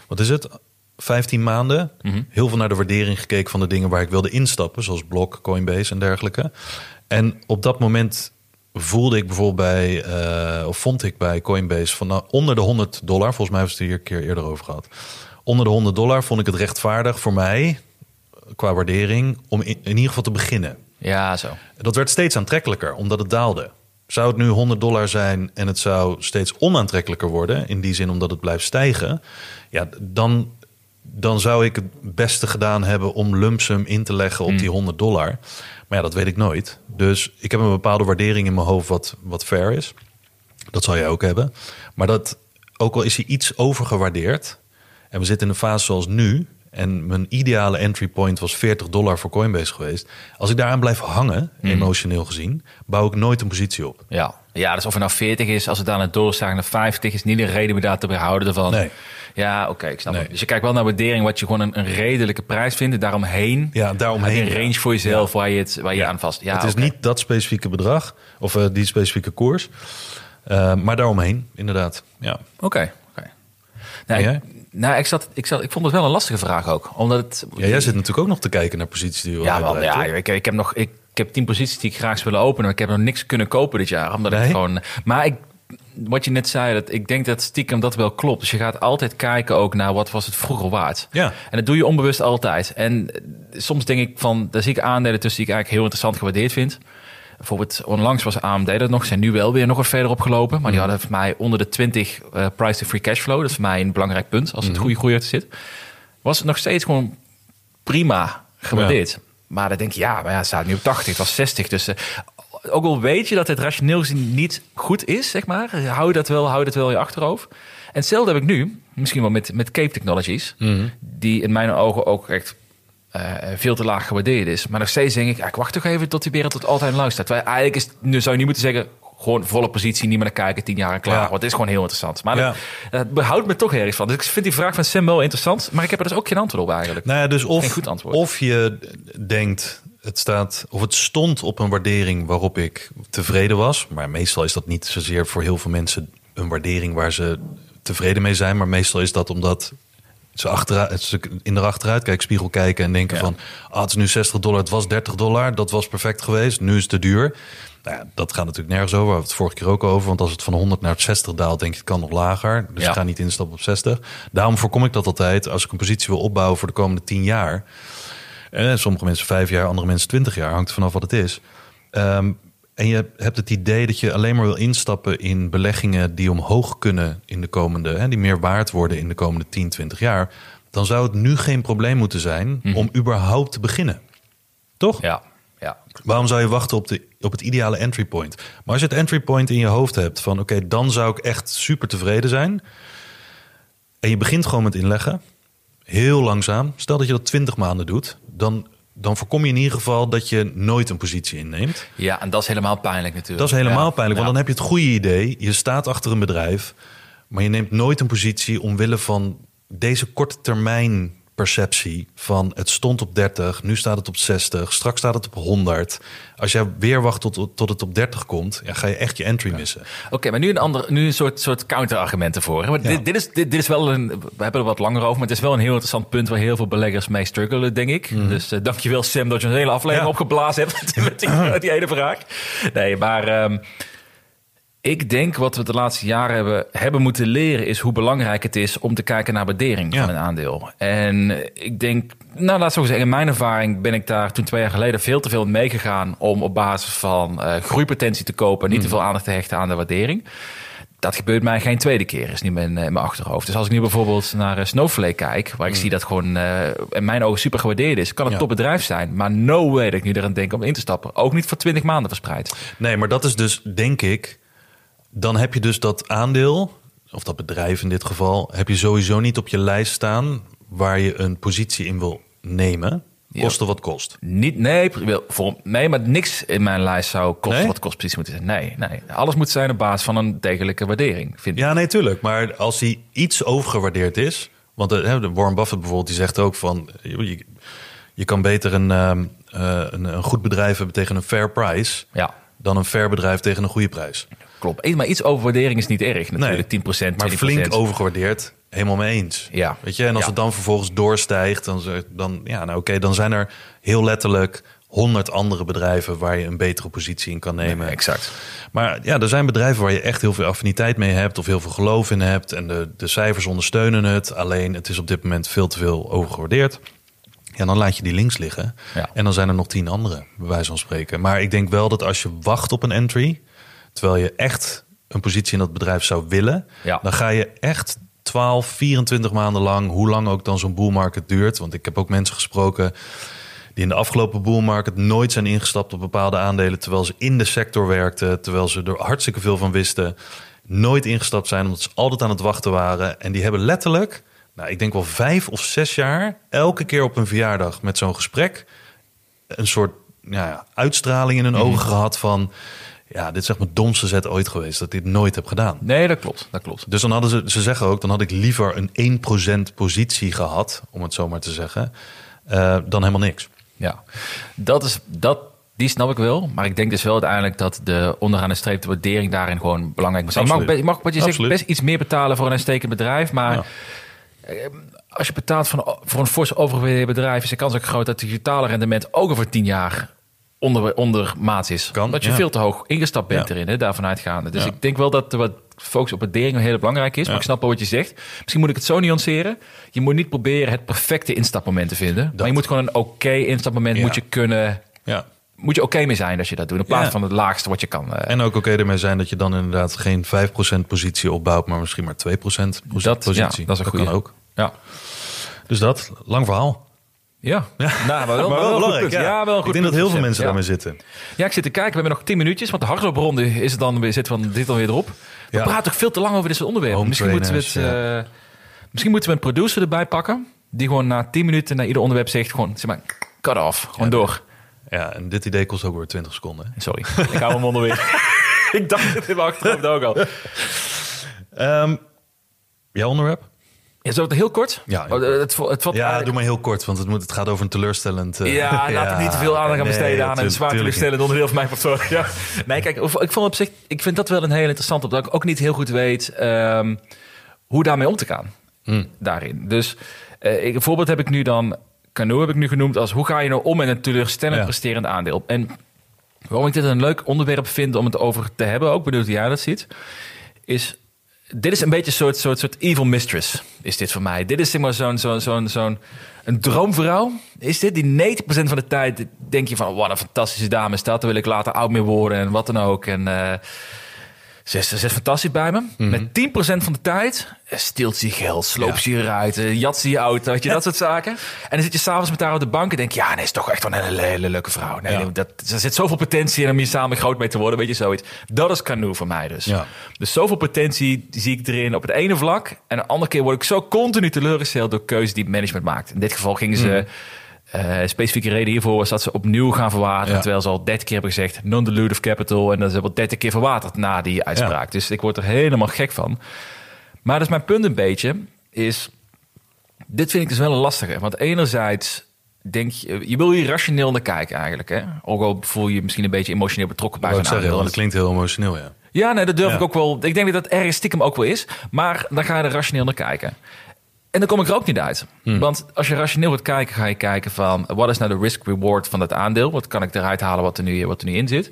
15 maanden heel veel naar de waardering gekeken van de dingen waar ik wilde instappen, zoals Block, Coinbase en dergelijke. En op dat moment voelde ik bijvoorbeeld vond ik bij Coinbase van onder de $100, volgens mij hebben we het hier een keer eerder over gehad. Onder de $100 vond ik het rechtvaardig voor mij, qua waardering, om in ieder geval te beginnen. Ja, zo. Dat werd steeds aantrekkelijker, omdat het daalde. Zou het nu $100 zijn en het zou steeds onaantrekkelijker worden, in die zin omdat het blijft stijgen, ja, dan zou ik het beste gedaan hebben om lump sum in te leggen op die $100. Maar ja, dat weet ik nooit. Dus ik heb een bepaalde waardering in mijn hoofd wat fair is. Dat zal jij ook hebben. Maar dat, ook al is hij iets overgewaardeerd, en we zitten in een fase zoals nu, en mijn ideale entry point was $40 voor Coinbase geweest. Als ik daaraan blijf hangen, emotioneel gezien, bouw ik nooit een positie op. Ja, dus of het nou 40 is, als het aan het doorzagen naar 50 is, niet een reden om daar te behouden ervan. Nee. Ja, oké, ik snap het. Dus je kijkt wel naar waardering, wat je gewoon een redelijke prijs vindt. Daaromheen. Ja, daaromheen. Een range voor jezelf waar je aan vast. Ja, het is niet dat specifieke bedrag of die specifieke koers, maar daaromheen, inderdaad. Ja. Oké. Ik vond het wel een lastige vraag ook, omdat het. Ja, jij zit natuurlijk ook nog te kijken naar posities die we ik heb 10 posities die ik graag zou willen openen, maar ik heb nog niks kunnen kopen dit jaar, omdat ik gewoon. Maar wat je net zei, ik denk dat stiekem dat wel klopt. Dus je gaat altijd kijken ook naar wat was het vroeger waard. Ja. En dat doe je onbewust altijd. En soms denk ik van, daar zie ik aandelen tussen die ik eigenlijk heel interessant gewaardeerd vind. Bijvoorbeeld onlangs was AMD dat nog. Zijn nu wel weer nog wat verder opgelopen. Maar die hadden voor mij onder de 20 price to free cashflow. Dat is voor mij een belangrijk punt. Als het goede groei uit zit. Was het nog steeds gewoon prima gewaardeerd. Ja. Maar dan denk je, maar het staat nu op 80. Het was 60. Dus ook al weet je dat het rationeel gezien niet goed is, zeg maar. Hou dat wel in je achterhoofd. En hetzelfde heb ik nu. Misschien wel met Cape Technologies. Die in mijn ogen ook echt veel te laag gewaardeerd is. Maar nog steeds denk ik wacht toch even tot die wereld tot altijd lauw staat. Terwijl eigenlijk nu zou je niet moeten zeggen, gewoon volle positie, niet meer naar kijken, 10 jaar en klaar. Want het is gewoon heel interessant. Maar dat behoudt me toch ergens van. Dus ik vind die vraag van Sam wel interessant. Maar ik heb er dus ook geen antwoord op eigenlijk. Nou ja, dus geen goed antwoord. Of je denkt, het stond op een waardering waarop ik tevreden was. Maar meestal is dat niet zozeer voor heel veel mensen een waardering waar ze tevreden mee zijn. Maar meestal is dat omdat ze in de achteruitkijkspiegel kijken en denken van, het is nu $60, het was $30, dat was perfect geweest, nu is het te duur. Nou ja, dat gaat natuurlijk nergens over. We hadden het vorige keer ook over. Want als het van 100 naar 60 daalt, denk je het kan nog lager. Dus ik ga niet instappen op 60. Daarom voorkom ik dat altijd als ik een positie wil opbouwen voor de komende 10 jaar. Sommige mensen 5 jaar, andere mensen 20 jaar. Hangt er vanaf wat het is. En je hebt het idee dat je alleen maar wil instappen in beleggingen die omhoog kunnen in de komende, die meer waard worden in de komende 10, 20 jaar. Dan zou het nu geen probleem moeten zijn om überhaupt te beginnen. Toch? Ja. Waarom zou je wachten op het ideale entry point? Maar als je het entry point in je hoofd hebt van oké, dan zou ik echt super tevreden zijn. En je begint gewoon met inleggen. Heel langzaam. Stel dat je dat 20 maanden doet. Dan voorkom je in ieder geval dat je nooit een positie inneemt. Ja, en dat is helemaal pijnlijk natuurlijk. Dat is helemaal pijnlijk, want dan heb je het goede idee. Je staat achter een bedrijf, maar je neemt nooit een positie omwille van deze korte termijn perceptie van het stond op 30, nu staat het op 60, straks staat het op 100. Als jij weer wacht tot het op 30 komt, ga je echt je entry missen. Oké, maar nu een soort counterargument ervoor. Maar dit is wel we hebben er wat langer over, maar het is wel een heel interessant punt waar heel veel beleggers mee struggelen, denk ik. Dus dankjewel Sam dat je een hele aflevering opgeblazen hebt met die ene vraag. Nee, maar ik denk wat we de laatste jaren hebben moeten leren is hoe belangrijk het is om te kijken naar waardering van een aandeel. En ik denk, laat ik zo zeggen, in mijn ervaring ben ik daar toen 2 jaar geleden veel te veel meegegaan om op basis van groeipotentie te kopen en niet te veel aandacht te hechten aan de waardering. Dat gebeurt mij geen tweede keer, is niet in mijn achterhoofd. Dus als ik nu bijvoorbeeld naar Snowflake kijk, waar ik zie dat gewoon in mijn ogen super gewaardeerd is, kan het topbedrijf zijn, maar no way dat ik nu eraan denk om in te stappen. Ook niet voor 20 maanden verspreid. Nee, maar dat is dus, denk ik, dan heb je dus dat aandeel, of dat bedrijf in dit geval, heb je sowieso niet op je lijst staan waar je een positie in wil nemen. Koste wat kost. Nee, maar niks in mijn lijst zou kosten wat kost precies moeten zijn. Nee. Alles moet zijn op basis van een degelijke waardering, vind ik. Ja, nee, tuurlijk. Maar als die iets overgewaardeerd is, want Warren Buffett bijvoorbeeld, die zegt ook van, je kan beter een goed bedrijf hebben tegen een fair price dan een fair bedrijf tegen een goede prijs. Klopt. Maar iets overwaardering is niet erg natuurlijk. 10%, 20%. Maar flink overgewaardeerd, helemaal mee eens. Ja. Weet je? En als het dan vervolgens doorstijgt, dan zijn er heel letterlijk 100 andere bedrijven waar je een betere positie in kan nemen. Nee, exact. Maar er zijn bedrijven waar je echt heel veel affiniteit mee hebt of heel veel geloof in hebt. En de cijfers ondersteunen het. Alleen het is op dit moment veel te veel overgewaardeerd. Ja, dan laat je die links liggen. Ja. En dan zijn er nog 10 andere, bij wijze van spreken. Maar ik denk wel dat als je wacht op een entry, terwijl je echt een positie in dat bedrijf zou willen, dan ga je echt 12, 24 maanden lang, hoe lang ook dan zo'n bull market duurt. Want ik heb ook mensen gesproken die in de afgelopen bull market nooit zijn ingestapt op bepaalde aandelen, terwijl ze in de sector werkten, terwijl ze er hartstikke veel van wisten, nooit ingestapt zijn omdat ze altijd aan het wachten waren. En die hebben letterlijk, ik denk wel 5 of 6 jaar, elke keer op een verjaardag met zo'n gesprek een soort uitstraling in hun ogen gehad van, dit is echt mijn domste zet ooit geweest, dat ik dit nooit heb gedaan. Nee, dat klopt. Dus dan hadden ze zeggen ook, dan had ik liever een 1% positie gehad, om het zo maar te zeggen, dan helemaal niks. Ja, die snap ik wel. Maar ik denk dus wel uiteindelijk dat de onderaan de streep de waardering daarin gewoon belangrijk is. Je mag wat je zegt, best iets meer betalen voor een uitstekend bedrijf, maar als je betaalt voor een fors overgewaardeerd bedrijf, is de kans ook groot dat het totale rendement ook over 10 jaar onder maat is. Dat je veel te hoog ingestapt bent erin, daarvan uitgaande. Dus ik denk wel dat wat focus op waardering heel belangrijk is. Maar ik snap wel wat je zegt. Misschien moet ik het zo nuanceren. Je moet niet proberen het perfecte instapmoment te vinden. Maar je moet gewoon een oké instapmoment moet je kunnen moet je oké mee zijn als je dat doet. In plaats van het laagste wat je kan. En ook oké ermee zijn dat je dan inderdaad geen 5% positie opbouwt, maar misschien maar 2% positie. Dat is een goede. Kan ook. Ja. Dus dat, lang verhaal. Ja, nou, maar wel belangrijk. goed. Ja, wel een goed. Ik denk dat heel veel mensen ja. daarmee zitten. Ja, ik zit te kijken. We hebben nog 10 minuutjes, want de hardloopronde is het dan weer, dit dan weer erop. We praten ook veel te lang over dit soort onderwerpen. Misschien moeten we een producer erbij pakken, die gewoon na 10 minuten naar ieder onderwerp zegt, gewoon, zeg maar, cut off, gewoon door. Ja, en dit idee kost ook weer 20 seconden. Hè? Sorry, ik hou hem onderweg. Ik dacht het in mijn achterhoofd ook al. Jouw onderwerp? Ja, zo heel kort? Ja, doe maar heel kort, want het gaat over een teleurstellend... laat ik niet te veel aandacht aan besteden aan een zwaar teleurstellend onderdeel van mijn portfolio. Ja. Nee, kijk, ik vind dat wel een heel interessant, omdat ik ook niet heel goed weet hoe daarmee om te gaan. Daarin. Dus een voorbeeld heb ik nu dan, Canoe heb ik nu genoemd als hoe ga je nou om met een teleurstellend presterend aandeel. En waarom ik dit een leuk onderwerp vind om het over te hebben, ook benieuwd hoe jij dat ziet, is... Dit is een beetje een soort evil mistress, is dit voor mij. Dit is zeg maar zo'n droomvrouw, is dit. Die 90% van de tijd denk je van, wat een fantastische dame is dat. Daar wil ik later oud mee worden en wat dan ook. En ze is fantastisch bij me. Met 10% van de tijd steelt ze je geld, sloopt ze je eruit, jat ze je auto, weet je, dat soort zaken. En dan zit je s'avonds met haar op de bank en denk je, ja, nee, is toch echt wel een hele leuke vrouw. Nee, er zit zoveel potentie in om hier samen groot mee te worden, weet je, zoiets. Dat is Canoe voor mij dus. Ja. Dus zoveel potentie zie ik erin op het ene vlak. En de andere keer word ik zo continu teleurgesteld door keuzes die het management maakt. In dit geval gingen ze... specifieke reden hiervoor was dat ze opnieuw gaan verwateren. Terwijl ze al 30 keer hebben gezegd non-dilutive capital. En dat is wel 30 keer verwaterd na die uitspraak. Dus ik word er helemaal gek van. Maar dus mijn punt een beetje is... Dit vind ik dus wel een lastige. Want enerzijds denk je wil hier rationeel naar kijken eigenlijk. Hè? Ook al voel je je misschien een beetje emotioneel betrokken bij zo'n aandeel. Dat klinkt heel emotioneel, ja. Ja, nee, dat durf ik ook wel. Ik denk dat dat ergens stiekem ook wel is. Maar dan ga je er rationeel naar kijken. En dan kom ik er ook niet uit. Want als je rationeel gaat kijken, ga je kijken van... wat is nou de risk-reward van dat aandeel? Wat kan ik eruit halen wat er nu in zit?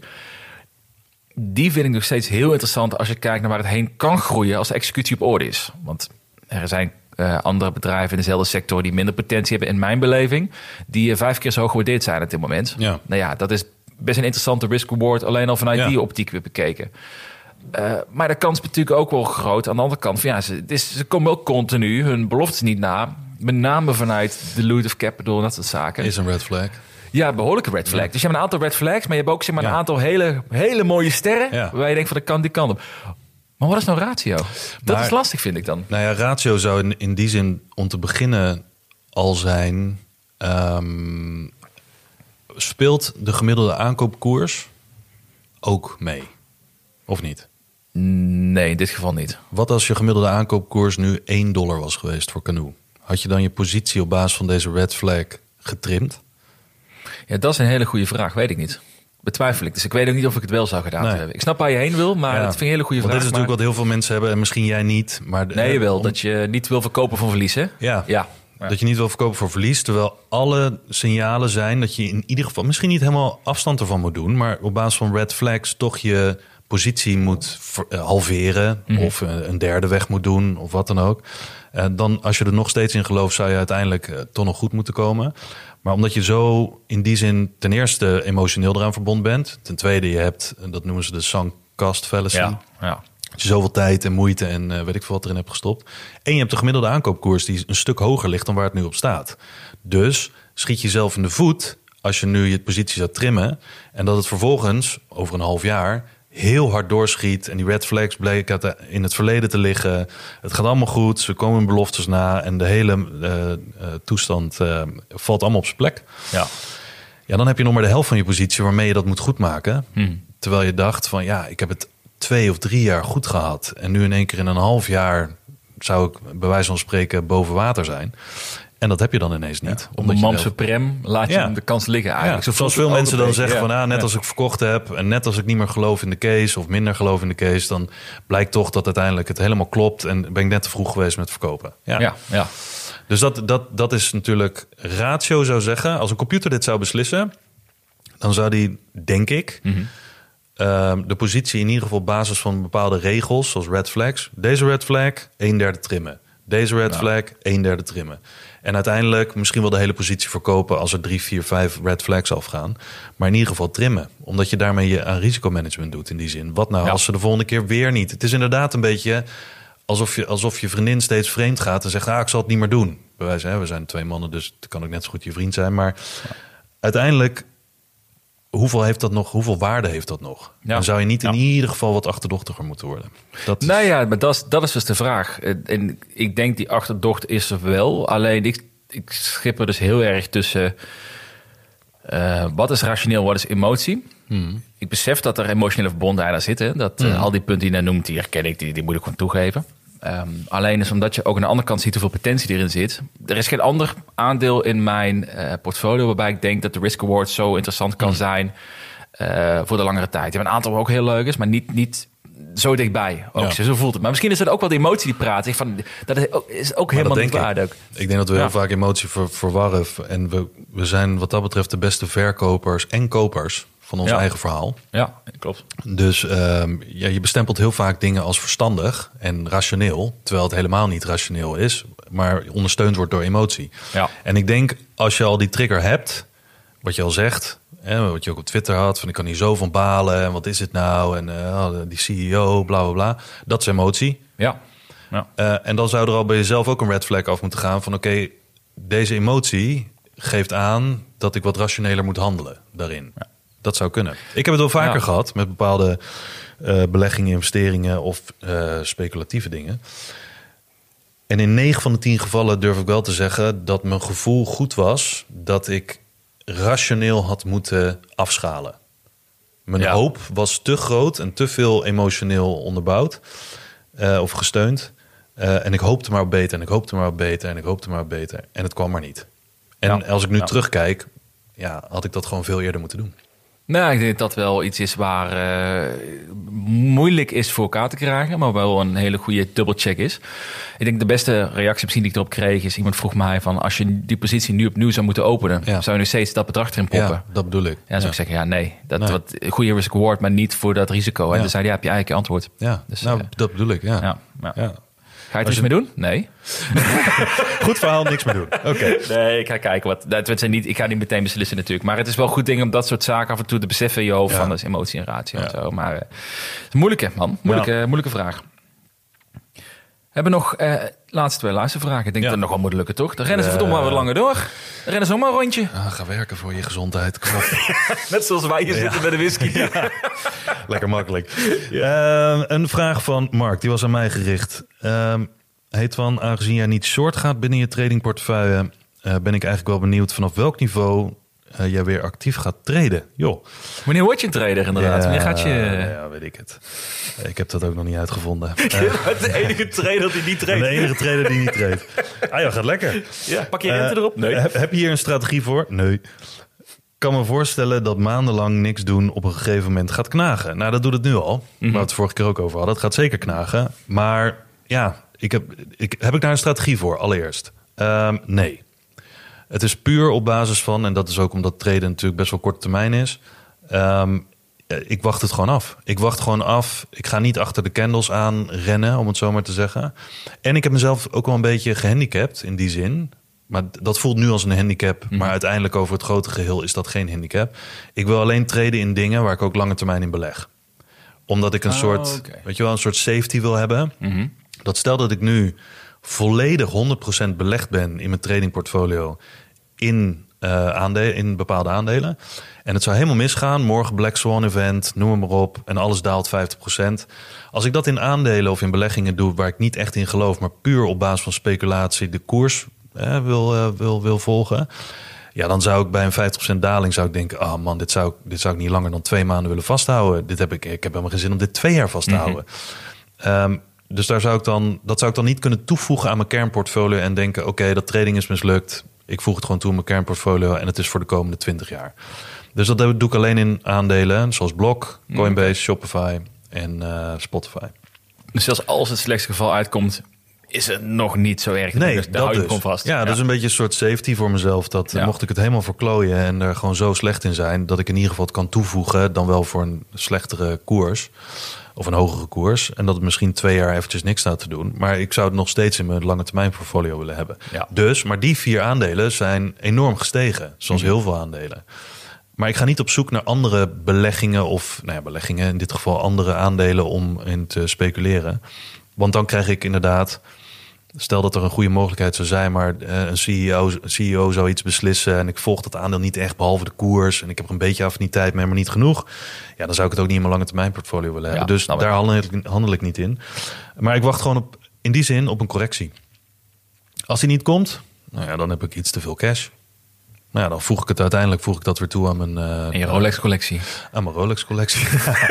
Die vind ik nog steeds heel interessant... als je kijkt naar waar het heen kan groeien... als de executie op orde is. Want er zijn andere bedrijven in dezelfde sector... die minder potentie hebben in mijn beleving... die 5 keer zo hoog gewaardeerd zijn op dit moment. Ja. Nou ja, dat is best een interessante risk-reward... alleen al vanuit die optiek weer bekeken. Maar de kans is natuurlijk ook wel groot. Aan de andere kant, van, ze komen ook continu hun beloftes niet na. Met name vanuit dilutive capital en dat soort zaken. Is een red flag. Ja, behoorlijke red flag. Dus je hebt een aantal red flags, maar je hebt ook zeg maar, een aantal hele mooie sterren... waar je denkt van, dat kan die kant op. Maar wat is nou ratio? Dat is lastig, vind ik dan. Nou ja, ratio zou in die zin om te beginnen al zijn... speelt de gemiddelde aankoopkoers ook mee? Of niet? Nee, in dit geval niet. Wat als je gemiddelde aankoopkoers nu $1 was geweest voor Canoe? Had je dan je positie op basis van deze red flag getrimd? Ja, dat is een hele goede vraag. Weet ik niet. Betwijfel ik. Dus ik weet ook niet of ik het wel zou gedaan hebben. Ik snap waar je heen wil, maar dat vind ik een hele goede vraag. Dit is natuurlijk wat heel veel mensen hebben en misschien jij niet. Maar nee, je wil dat je niet wil verkopen van verlies, hè? Ja. Dat je niet wil verkopen voor verlies. Terwijl alle signalen zijn dat je in ieder geval... misschien niet helemaal afstand ervan moet doen... maar op basis van red flags toch je positie moet halveren... of een derde weg moet doen of wat dan ook. Dan als je er nog steeds in gelooft... zou je uiteindelijk toch nog goed moeten komen. Maar omdat je zo in die zin ten eerste emotioneel eraan verbonden bent... ten tweede je hebt, dat noemen ze de sunk cost fallacy... Ja. Dat je zoveel tijd en moeite en weet ik veel wat erin hebt gestopt. En je hebt de gemiddelde aankoopkoers die een stuk hoger ligt dan waar het nu op staat. Dus schiet jezelf in de voet als je nu je positie zou trimmen. En dat het vervolgens over een half jaar heel hard doorschiet. En die red flags bleken in het verleden te liggen. Het gaat allemaal goed, ze komen hun beloftes na. En de hele toestand valt allemaal op zijn plek. Ja, dan heb je nog maar de helft van je positie waarmee je dat moet goedmaken. Terwijl je dacht van ik heb het 2 of 3 jaar goed gehad. En nu in één keer in een half jaar zou ik bij wijze van spreken boven water zijn. En dat heb je dan ineens niet. Op een mam suprem laat je hem de kans liggen eigenlijk. Zoals veel mensen dan zeggen van net als ik verkocht heb... en net als ik niet meer geloof in de case of minder geloof in de case... dan blijkt toch dat uiteindelijk het helemaal klopt... en ben ik net te vroeg geweest met verkopen. Ja. Dus dat is natuurlijk ratio zou zeggen. Als een computer dit zou beslissen... dan zou die, denk ik... de positie in ieder geval op basis van bepaalde regels... zoals red flags. Deze red flag, 1/3 trimmen. Deze red flag, 1/3 trimmen. En uiteindelijk misschien wel de hele positie verkopen als er 3, 4, 5 red flags afgaan. Maar in ieder geval trimmen. Omdat je daarmee je aan risicomanagement doet in die zin. Wat nou als ze de volgende keer weer niet? Het is inderdaad een beetje alsof je vriendin steeds vreemd gaat en zegt, ik zal het niet meer doen. We zijn 2 mannen, dus het kan ook net zo goed je vriend zijn. Maar uiteindelijk, hoeveel waarde heeft dat nog? Ja. Dan zou je niet in ieder geval wat achterdochtiger moeten worden. Maar dat is dus de vraag. En ik denk die achterdocht is er wel. Alleen ik schip er dus heel erg tussen wat is rationeel, wat is emotie. Ik besef dat er emotionele verbondenheden aan zitten. Dat al die punten die je net noemt, die herken ik, die moet ik gewoon toegeven. Alleen is omdat je ook aan de andere kant ziet hoeveel potentie erin zit. Er is geen ander aandeel in mijn portfolio waarbij ik denk dat de risk-reward zo interessant kan zijn voor de langere tijd. Je hebt een aantal ook heel leuk is, maar niet zo dichtbij. Zo voelt het. Maar misschien is het ook wel de emotie die praat. Dat is ook helemaal niet waar. Ik denk dat we heel vaak emotie verwarren. En we zijn wat dat betreft de beste verkopers en kopers van ons eigen verhaal. Ja, klopt. Dus je bestempelt heel vaak dingen als verstandig en rationeel, terwijl het helemaal niet rationeel is, maar ondersteund wordt door emotie. Ja. En ik denk, als je al die trigger hebt, wat je al zegt, wat je ook op Twitter had, van ik kan hier zo van balen en wat is het nou en die CEO, bla bla bla, dat is emotie. Ja. En dan zou er al bij jezelf ook een red flag af moeten gaan van oké, deze emotie geeft aan dat ik wat rationeler moet handelen daarin. Ja. Dat zou kunnen. Ik heb het wel vaker gehad met bepaalde beleggingen, investeringen of speculatieve dingen. En in 9 van de 10 gevallen durf ik wel te zeggen dat mijn gevoel goed was dat ik rationeel had moeten afschalen. Mijn hoop was te groot en te veel emotioneel onderbouwd of gesteund. En ik hoopte maar op beter en ik hoopte maar op beter en ik hoopte maar op beter. En het kwam maar niet. En als ik nu terugkijk, had ik dat gewoon veel eerder moeten doen. Nou, ik denk dat dat wel iets is waar moeilijk is voor elkaar te krijgen, maar wel een hele goede dubbelcheck is. Ik denk de beste reactie misschien die ik erop kreeg is, iemand vroeg mij van, als je die positie nu opnieuw zou moeten openen, zou je nu steeds dat bedrag erin poppen? Ja, dat bedoel ik. Ja, zou ik zeggen, nee. Wat goede risk reward, maar niet voor dat risico. En dan zei hij, heb je eigenlijk je antwoord. Ja, dus, dat bedoel ik, ja. Ga je er iets mee doen? Nee. Goed verhaal, niks meer doen. Oké. Nee, ik ga kijken. Ik ga niet meteen beslissen natuurlijk. Maar het is wel een goed ding om dat soort zaken af en toe te beseffen in je hoofd. Van dat is emotie en ratio en zo. Maar het is een moeilijke, man. Moeilijke vraag. We hebben nog laatste 2 luistervragen. Ik denk dat het nog wel moet lukken, toch? Dan rennen ze verdomme maar wat langer door. Dan rennen ze nog maar een rondje. Ga werken voor je gezondheid. Kom op. Net zoals wij hier zitten bij de whisky. Lekker makkelijk. Een vraag van Mark, die was aan mij gericht. Heet van, aangezien jij niet short gaat binnen je tradingportefeuille, ben ik eigenlijk wel benieuwd vanaf welk niveau jij weer actief gaat traden. Joh. Wanneer word je een trader inderdaad? Wanneer gaat je... Ja, weet ik het. Ik heb dat ook nog niet uitgevonden. De enige trader die niet treedt. De enige trader die niet treedt. Gaat lekker. Ja, pak je rente erop? Nee. Heb je hier een strategie voor? Nee. Ik kan me voorstellen dat maandenlang niks doen op een gegeven moment gaat knagen. Nou, dat doet het nu al. Waar we het vorige keer ook over hadden. Het gaat zeker knagen. Maar heb ik daar een strategie voor, allereerst? Nee. Het is puur op basis van, en dat is ook omdat traden natuurlijk best wel korte termijn is. Ik wacht het gewoon af. Ik wacht gewoon af. Ik ga niet achter de candles aan rennen, om het zo maar te zeggen. En ik heb mezelf ook wel een beetje gehandicapt in die zin. Maar dat voelt nu als een handicap. Maar uiteindelijk over het grote geheel is dat geen handicap. Ik wil alleen traden in dingen waar ik ook lange termijn in beleg. Omdat ik een soort safety wil hebben. Dat stel dat ik nu volledig 100% belegd ben in mijn tradingportfolio in bepaalde aandelen. En het zou helemaal misgaan. Morgen Black Swan event, noem maar op. En alles daalt 50%. Als ik dat in aandelen of in beleggingen doe waar ik niet echt in geloof, maar puur op basis van speculatie de koers wil volgen. Ja, dan zou ik bij een 50% daling zou ik denken, man, dit zou ik niet langer dan 2 maanden willen vasthouden. Ik heb helemaal geen zin om dit 2 jaar vast te houden. Dus dat zou ik dan niet kunnen toevoegen aan mijn kernportfolio en denken, oké, dat trading is mislukt. Ik voeg het gewoon toe in mijn kernportfolio en het is voor de komende 20 jaar. Dus dat doe ik alleen in aandelen, zoals Block, Coinbase, Shopify en Spotify. Dus zelfs als het slechtste geval uitkomt is het nog niet zo erg. Nee, dus daar hou je hem gewoon vast. Ja, dat is een beetje een soort safety voor mezelf. Dat mocht ik het helemaal verklooien en er gewoon zo slecht in zijn, dat ik in ieder geval het kan toevoegen, dan wel voor een slechtere koers of een hogere koers. En dat het misschien 2 jaar eventjes niks staat te doen. Maar ik zou het nog steeds in mijn lange termijn portfolio willen hebben. Ja. Dus, maar die 4 aandelen zijn enorm gestegen. Zoals heel veel aandelen. Maar ik ga niet op zoek naar andere beleggingen of beleggingen, in dit geval andere aandelen om in te speculeren. Want dan krijg ik inderdaad, stel dat er een goede mogelijkheid zou zijn, maar een CEO zou iets beslissen en ik volg dat aandeel niet echt, behalve de koers, en ik heb er een beetje affiniteit mee, maar niet genoeg. Ja, dan zou ik het ook niet in mijn lange termijn portfolio willen hebben. Dus daar handel ik niet in. Maar ik wacht gewoon in die zin op een correctie. Als die niet komt, dan heb ik iets te veel cash. Nou ja, dan voeg ik dat weer toe aan mijn... en je Rolex-collectie. Aan mijn Rolex-collectie.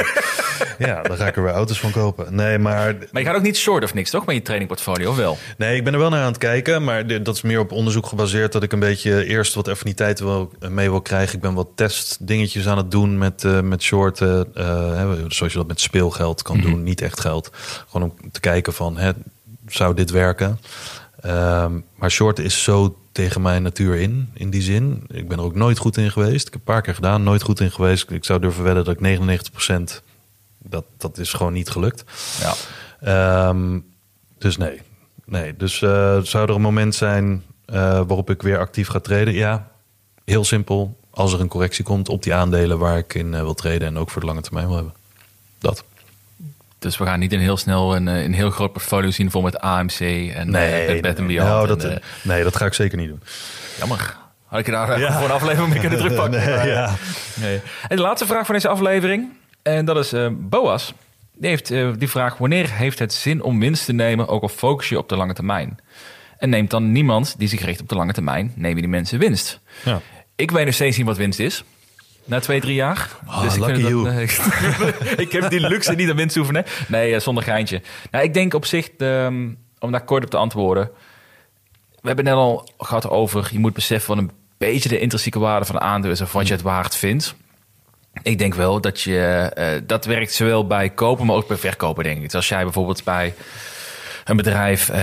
Ja, dan ga ik er weer auto's van kopen. Nee, maar je gaat ook niet short of niks, toch? Met je trainingportfolio, of wel? Nee, ik ben er wel naar aan het kijken. Maar dat is meer op onderzoek gebaseerd. Dat ik een beetje eerst wat affiniteit mee wil krijgen. Ik ben wat testdingetjes aan het doen met shorten. Zoals je dat met speelgeld kan doen. Niet echt geld. Gewoon om te kijken van, zou dit werken? Maar shorten is zo tegen mijn natuur in die zin. Ik ben er ook nooit goed in geweest. Ik heb een paar keer gedaan, nooit goed in geweest. Ik zou durven wedden dat ik 99%... Dat is gewoon niet gelukt. Ja. Dus nee. Dus zou er een moment zijn waarop ik weer actief ga traden? Ja, heel simpel. Als er een correctie komt op die aandelen waar ik in wil traden en ook voor de lange termijn wil hebben. Dat. Dus we gaan niet heel snel een heel groot portfolio zien voor met AMC en Bed & Beyond. Nee, dat ga ik zeker niet doen. Jammer. Had ik je daar voor een aflevering mee kunnen terugpakken? Nee. En de laatste vraag van deze aflevering. En dat is Boas. Die heeft die vraag: wanneer heeft het zin om winst te nemen, ook al focus je op de lange termijn? En neemt dan niemand die zich richt op de lange termijn, nemen die mensen winst? Ja. Ik weet nog steeds niet wat winst is. Na 2-3 jaar. Dus ik heb die luxe niet aan winst oefenen. Nee, zonder geintje. Nou, ik denk op zich, om daar kort op te antwoorden. We hebben net al gehad over, je moet beseffen van een beetje de intrinsieke waarde van aandeel is of wat je het waard vindt. Ik denk wel dat dat werkt zowel bij kopen, maar ook bij verkopen, denk ik. Dus als jij bijvoorbeeld bij een bedrijf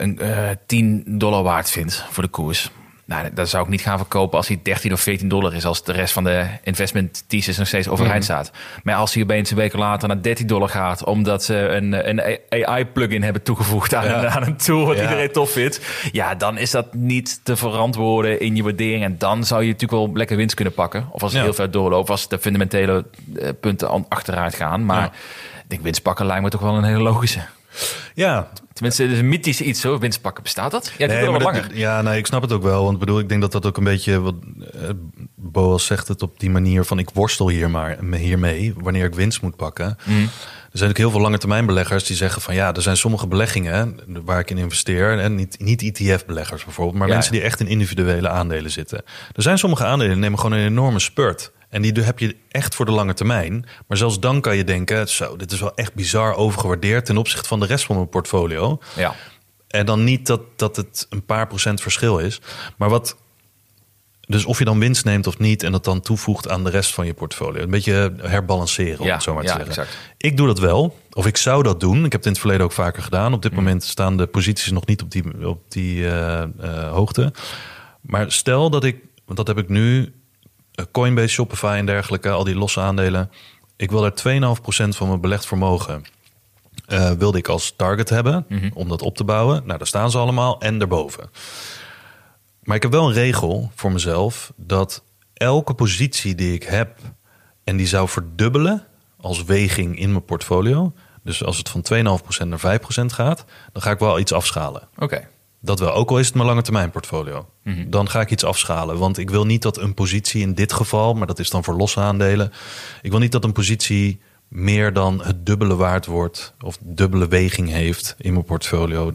$10 waard vindt voor de koers, nou, dan zou ik niet gaan verkopen als hij $13 of $14 is, als de rest van de investment thesis nog steeds overeind staat. Maar als hij opeens een week later naar $13 gaat, omdat ze een AI-plugin hebben toegevoegd aan een tool wat iedereen tof vindt, ja, dan is dat niet te verantwoorden in je waardering. En dan zou je natuurlijk wel lekker winst kunnen pakken. Of als het heel ver doorloopt, of als de fundamentele punten achteruit gaan. Maar ik denk, winst pakken lijkt me toch wel een hele logische. Ja. Tenminste, het is een mythisch iets, hoor. Winst pakken, bestaat dat? Ja, nee, maar langer. Ik snap het ook wel. Want ik denk dat ook een beetje, wat Boas zegt het op die manier van, ik worstel hiermee wanneer ik winst moet pakken. Er zijn ook heel veel lange termijn beleggers die zeggen van, er zijn sommige beleggingen waar ik in investeer. En niet ETF-beleggers bijvoorbeeld, maar mensen die echt in individuele aandelen zitten. Er zijn sommige aandelen die nemen gewoon een enorme spurt. En die heb je echt voor de lange termijn. Maar zelfs dan kan je denken, dit is wel echt bizar overgewaardeerd ten opzichte van de rest van mijn portfolio. Ja. En dan niet dat het een paar procent verschil is. Maar dus of je dan winst neemt of niet en dat dan toevoegt aan de rest van je portfolio. Een beetje herbalanceren, om het zo maar te zeggen. Exact. Ik doe dat wel, of ik zou dat doen. Ik heb het in het verleden ook vaker gedaan. Op dit moment staan de posities nog niet op die hoogte. Maar stel dat want dat heb ik nu, Coinbase, Shopify en dergelijke, al die losse aandelen. Ik wil er 2,5% van mijn belegd vermogen wilde ik als target hebben om dat op te bouwen. Nou, daar staan ze allemaal en daarboven. Maar ik heb wel een regel voor mezelf dat elke positie die ik heb en die zou verdubbelen als weging in mijn portfolio. Dus als het van 2,5% naar 5% gaat, dan ga ik wel iets afschalen. Oké. Dat wel, ook al is het mijn lange termijn portfolio. Dan ga ik iets afschalen. Want ik wil niet dat een positie in dit geval, maar dat is dan voor losse aandelen. Ik wil niet dat een positie meer dan het dubbele waard wordt of dubbele weging heeft in mijn portfolio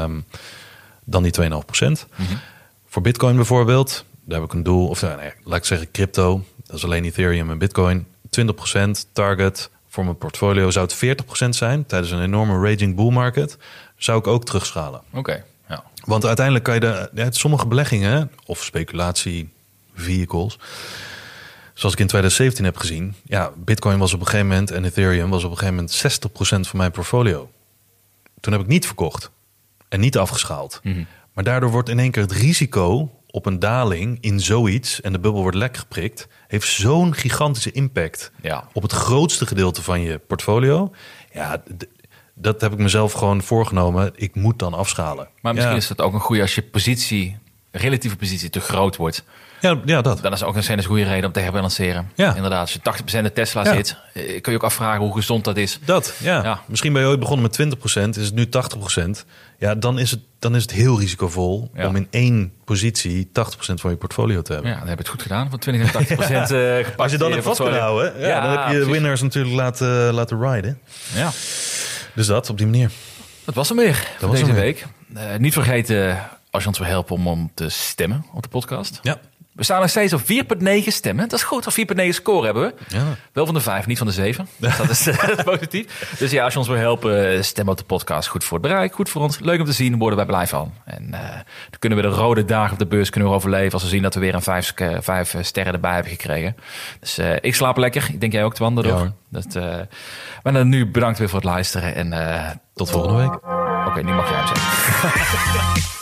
dan die 2,5%. Voor Bitcoin bijvoorbeeld, daar heb ik een doel, of laat ik zeggen crypto, dat is alleen Ethereum en Bitcoin. 20% target voor mijn portfolio. Zou het 40% zijn tijdens een enorme raging bull market, zou ik ook terugschalen. Oké. Ja. Want uiteindelijk kan je sommige beleggingen of speculatievehicles, zoals ik in 2017 heb gezien. Ja, Bitcoin was op een gegeven moment en Ethereum was op een gegeven moment 60% van mijn portfolio. Toen heb ik niet verkocht. en niet afgeschaald. Maar daardoor wordt in één keer het risico op een daling in zoiets en de bubbel wordt lek geprikt, heeft zo'n gigantische impact op het grootste gedeelte van je portfolio. Ja, dat heb ik mezelf gewoon voorgenomen. Ik moet dan afschalen. Maar misschien is dat ook een goede als je relatieve positie te groot wordt. Ja, dat. Dan is ook een goede reden om te herbalanceren. Ja. Inderdaad, als je 80% de Tesla zit, kun je ook afvragen hoe gezond dat is. Ja. Misschien ben je ooit begonnen met 20%, is het nu 80%. Ja, dan is het heel risicovol om in één positie 80% van je portfolio te hebben. Ja, dan heb je het goed gedaan, van 20 en 80% gepakt. Als je dan hebt vast kunnen houden, dan heb je winners natuurlijk laten riden. Ja. Dus dat, op die manier. Dat was hem weer voor deze week. Niet vergeten, als je ons wil helpen om te stemmen op de podcast. Ja. We staan nog steeds op 4,9 stemmen. Dat is goed, 4,9 score hebben we. Ja. Wel van de 5, niet van de 7. Dat is positief. Dus ja, als je ons wil helpen, stem op de podcast. Goed voor het bereik, goed voor ons. Leuk om te zien, daar worden wij blij van. En dan kunnen we de rode dagen op de beurs kunnen we overleven als we zien dat we weer een 5 sterren erbij hebben gekregen. Dus ik slaap lekker. Ik denk jij ook, Twan, daardoor. Maar dan nu bedankt weer voor het luisteren en tot volgende week. Oké, nu mag jij hem zeggen.